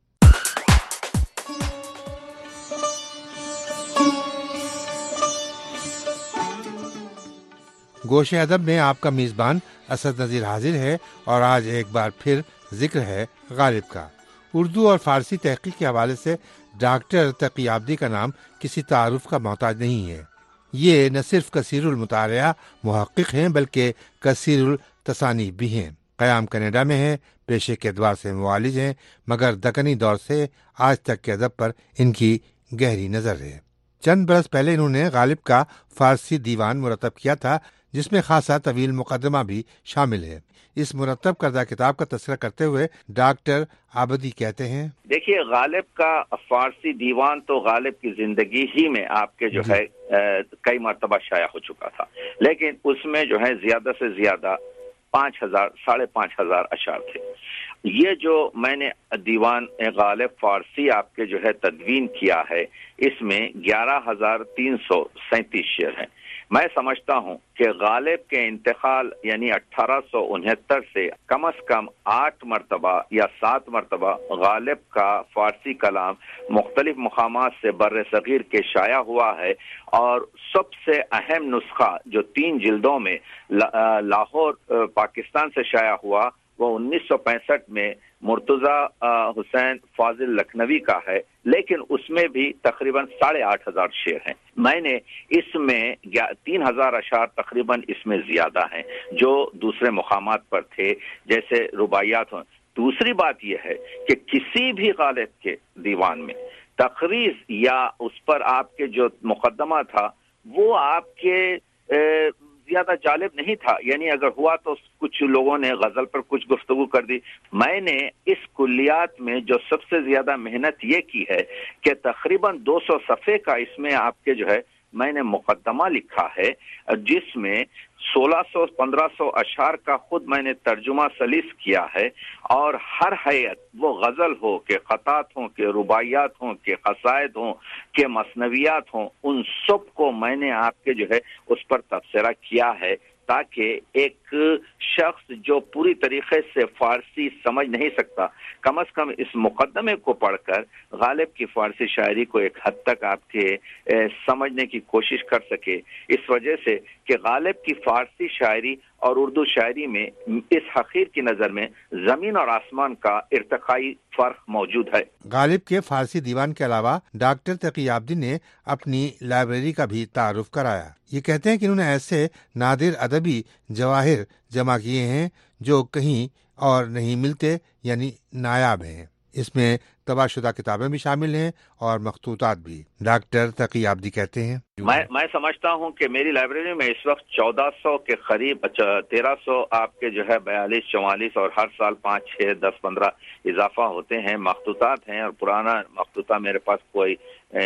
गोशे अदब में आपका मेज़बान असद नज़ीर हाजिर है और आज एक बार फिर जिक्र है गालिब का। उर्दू और फारसी तहकीक के हवाले से डॉक्टर तकी आब्दी का नाम किसी तारुफ का मोहताज नहीं है। ये न सिर्फ कसीरुल मुतालिया मुहक्किक हैं बल्कि कसीरुल तसानी भी हैं। क़याम कनाडा में है, पेशे के एतबार से मुआलिज हैं, मगर दकनी दौर से आज तक के अदब पर इनकी गहरी नज़र है। चंद बरस पहले इन्होंने गालिब का फारसी दीवान मुरतब किया था, जिसमें खासा तवील मुकदमा भी शामिल है। इस मुरतब करदा किताब का तस्करा करते हुए डॉक्टर आबदी कहते हैं, देखिए, गालिब का फारसी दीवान तो गालिब की जिंदगी ही में आपके जो है आ, कई मरतबा शाया हो चुका था, लेकिन उसमें जो है ज्यादा से ज्यादा पाँच हजार साढ़े पाँच हजार अशार थे। ये जो मैंने दीवान गालिब फारसी आपके जो है तदवीन किया है, इसमें ग्यारह हजार तीन सौ सैंतीस शेर हैं। मैं समझता हूं कि गालिब के इंतकाल यानी अठारह सौ उनहत्तर से कम अज कम आठ मरतबा या सात मरतबा गालिब का फारसी कलाम मुख्तलिफ मकामात से बर्र सगीर के शाया हुआ है, और सबसे अहम नुस्खा जो तीन जिल्दों में ला, लाहौर पाकिस्तान से शाया हुआ वो उन्नीस सौ पैंसठ में मुर्तजा हुसैन फाजिल लखनवी का है, लेकिन उसमें भी तकरीबन साढ़े आठ हजार शेर हैं। मैंने इसमें तीन हजार अशार तकरीबन इसमें ज्यादा हैं जो दूसरे मुकामात पर थे, जैसे रुबाइयात हों। दूसरी बात यह है कि किसी भी गालिब के दीवान में तकरीज या उस पर आपके जो मुकदमा था वो आपके ए, ज्यादा जालिब नहीं था, यानी अगर हुआ तो कुछ लोगों ने गजल पर कुछ गुफ्तगू कर दी। मैंने इस कुल्लियात में जो सबसे ज्यादा मेहनत ये की है कि तकरीबन दो सौ सफ़े का इसमें आपके जो है मैंने मुकदमा लिखा है, जिसमें सोलह सौ पंद्रह सौ अशार का खुद मैंने तर्जुमा सलीस किया है, और हर हैत वो गजल हो के खतात हो के रुबाइयात हो के कसायद हो के मसनवियात हो, उन सब को मैंने आपके जो है उस पर तबसरा किया है, ताकि एक शख्स जो पूरी तरीके से फारसी समझ नहीं सकता, कम अज कम इस मुकदमे को पढ़कर गालिब की फारसी शायरी को एक हद तक आपके ए, समझने की कोशिश कर सके। इस वजह से कि गालिब की फारसी शायरी और उर्दू शायरी में इस हकीर की नज़र में जमीन और आसमान का इर्तकाई फर्क मौजूद है। गालिब के फारसी दीवान के अलावा डॉक्टर तकी आब्दी ने अपनी लाइब्रेरी का भी तारुफ कराया। ये कहते हैं कि उन्होंने ऐसे नादिर अदबी जवाहिर जमा किए हैं जो कहीं और नहीं मिलते, यानी नायाब हैं। इसमें तबाशुदा किताबें भी शामिल हैं और मखतूतात भी। डॉक्टर तकी आब्दी कहते हैं, मैं मैं समझता हूं कि मेरी लाइब्रेरी में इस वक्त चौदह सौ के करीब तेरह सौ आपके जो है बयालीस चौवालीस और हर साल पाँच छः दस पंद्रह इजाफा होते हैं मखतूतात हैं, और पुराना मखतूता मेरे पास कोई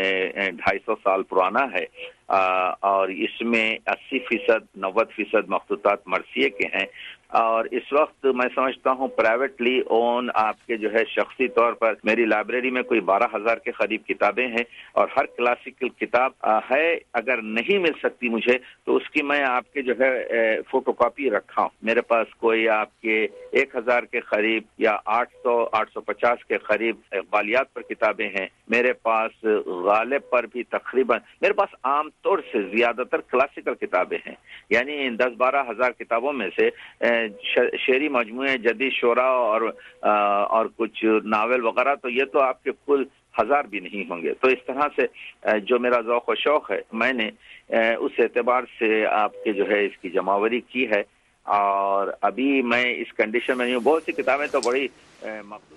ढाई सौ साल पुराना है, आ, और इसमें अस्सी फीसद नब्बे फीसद मखतूतात मरसिए के हैं। اور اس وقت میں سمجھتا ہوں پرائیویٹلی اون آپ کے جو ہے شخصی طور پر میری لائبریری میں کوئی بارہ ہزار کے قریب کتابیں ہیں، اور ہر کلاسیکل کتاب ہے، اگر نہیں مل سکتی مجھے تو اس کی میں آپ کے جو ہے فوٹو کاپی رکھا ہوں۔ میرے پاس کوئی آپ کے ایک ہزار کے قریب یا آٹھ سو آٹھ سو پچاس کے قریب اقبالیات پر کتابیں ہیں، میرے پاس غالب پر بھی تقریباً، میرے پاس عام طور سے زیادہ تر کلاسیکل کتابیں ہیں، یعنی دس بارہ ہزار کتابوں میں سے شعری مجموعے، جدید شعرا اور اور کچھ ناول وغیرہ، تو یہ تو آپ کے کل ہزار بھی نہیں ہوں گے۔ تو اس طرح سے جو میرا ذوق و شوق ہے، میں نے اس اعتبار سے آپ کے جو ہے اس کی جمعوری کی ہے، اور ابھی میں اس کنڈیشن میں نہیں ہوں۔ بہت سی کتابیں تو بڑی مقبول۔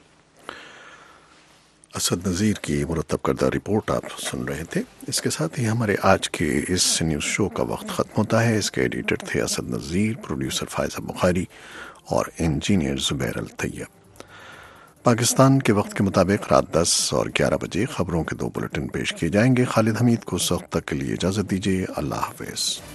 اسد نذیر کی مرتب کردہ رپورٹ آپ سن رہے تھے۔ اس کے ساتھ ہی ہمارے آج کے اس نیوز شو کا وقت ختم ہوتا ہے۔ اس کے ایڈیٹر تھے اسد نذیر، پروڈیوسر فائزہ بخاری اور انجینئر زبیر الطیب۔ پاکستان کے وقت کے مطابق رات دس اور گیارہ بجے خبروں کے دو بلٹن پیش کیے جائیں گے۔ خالد حمید کو اس وقت تک کے لیے اجازت دیجیے۔ اللہ حافظ۔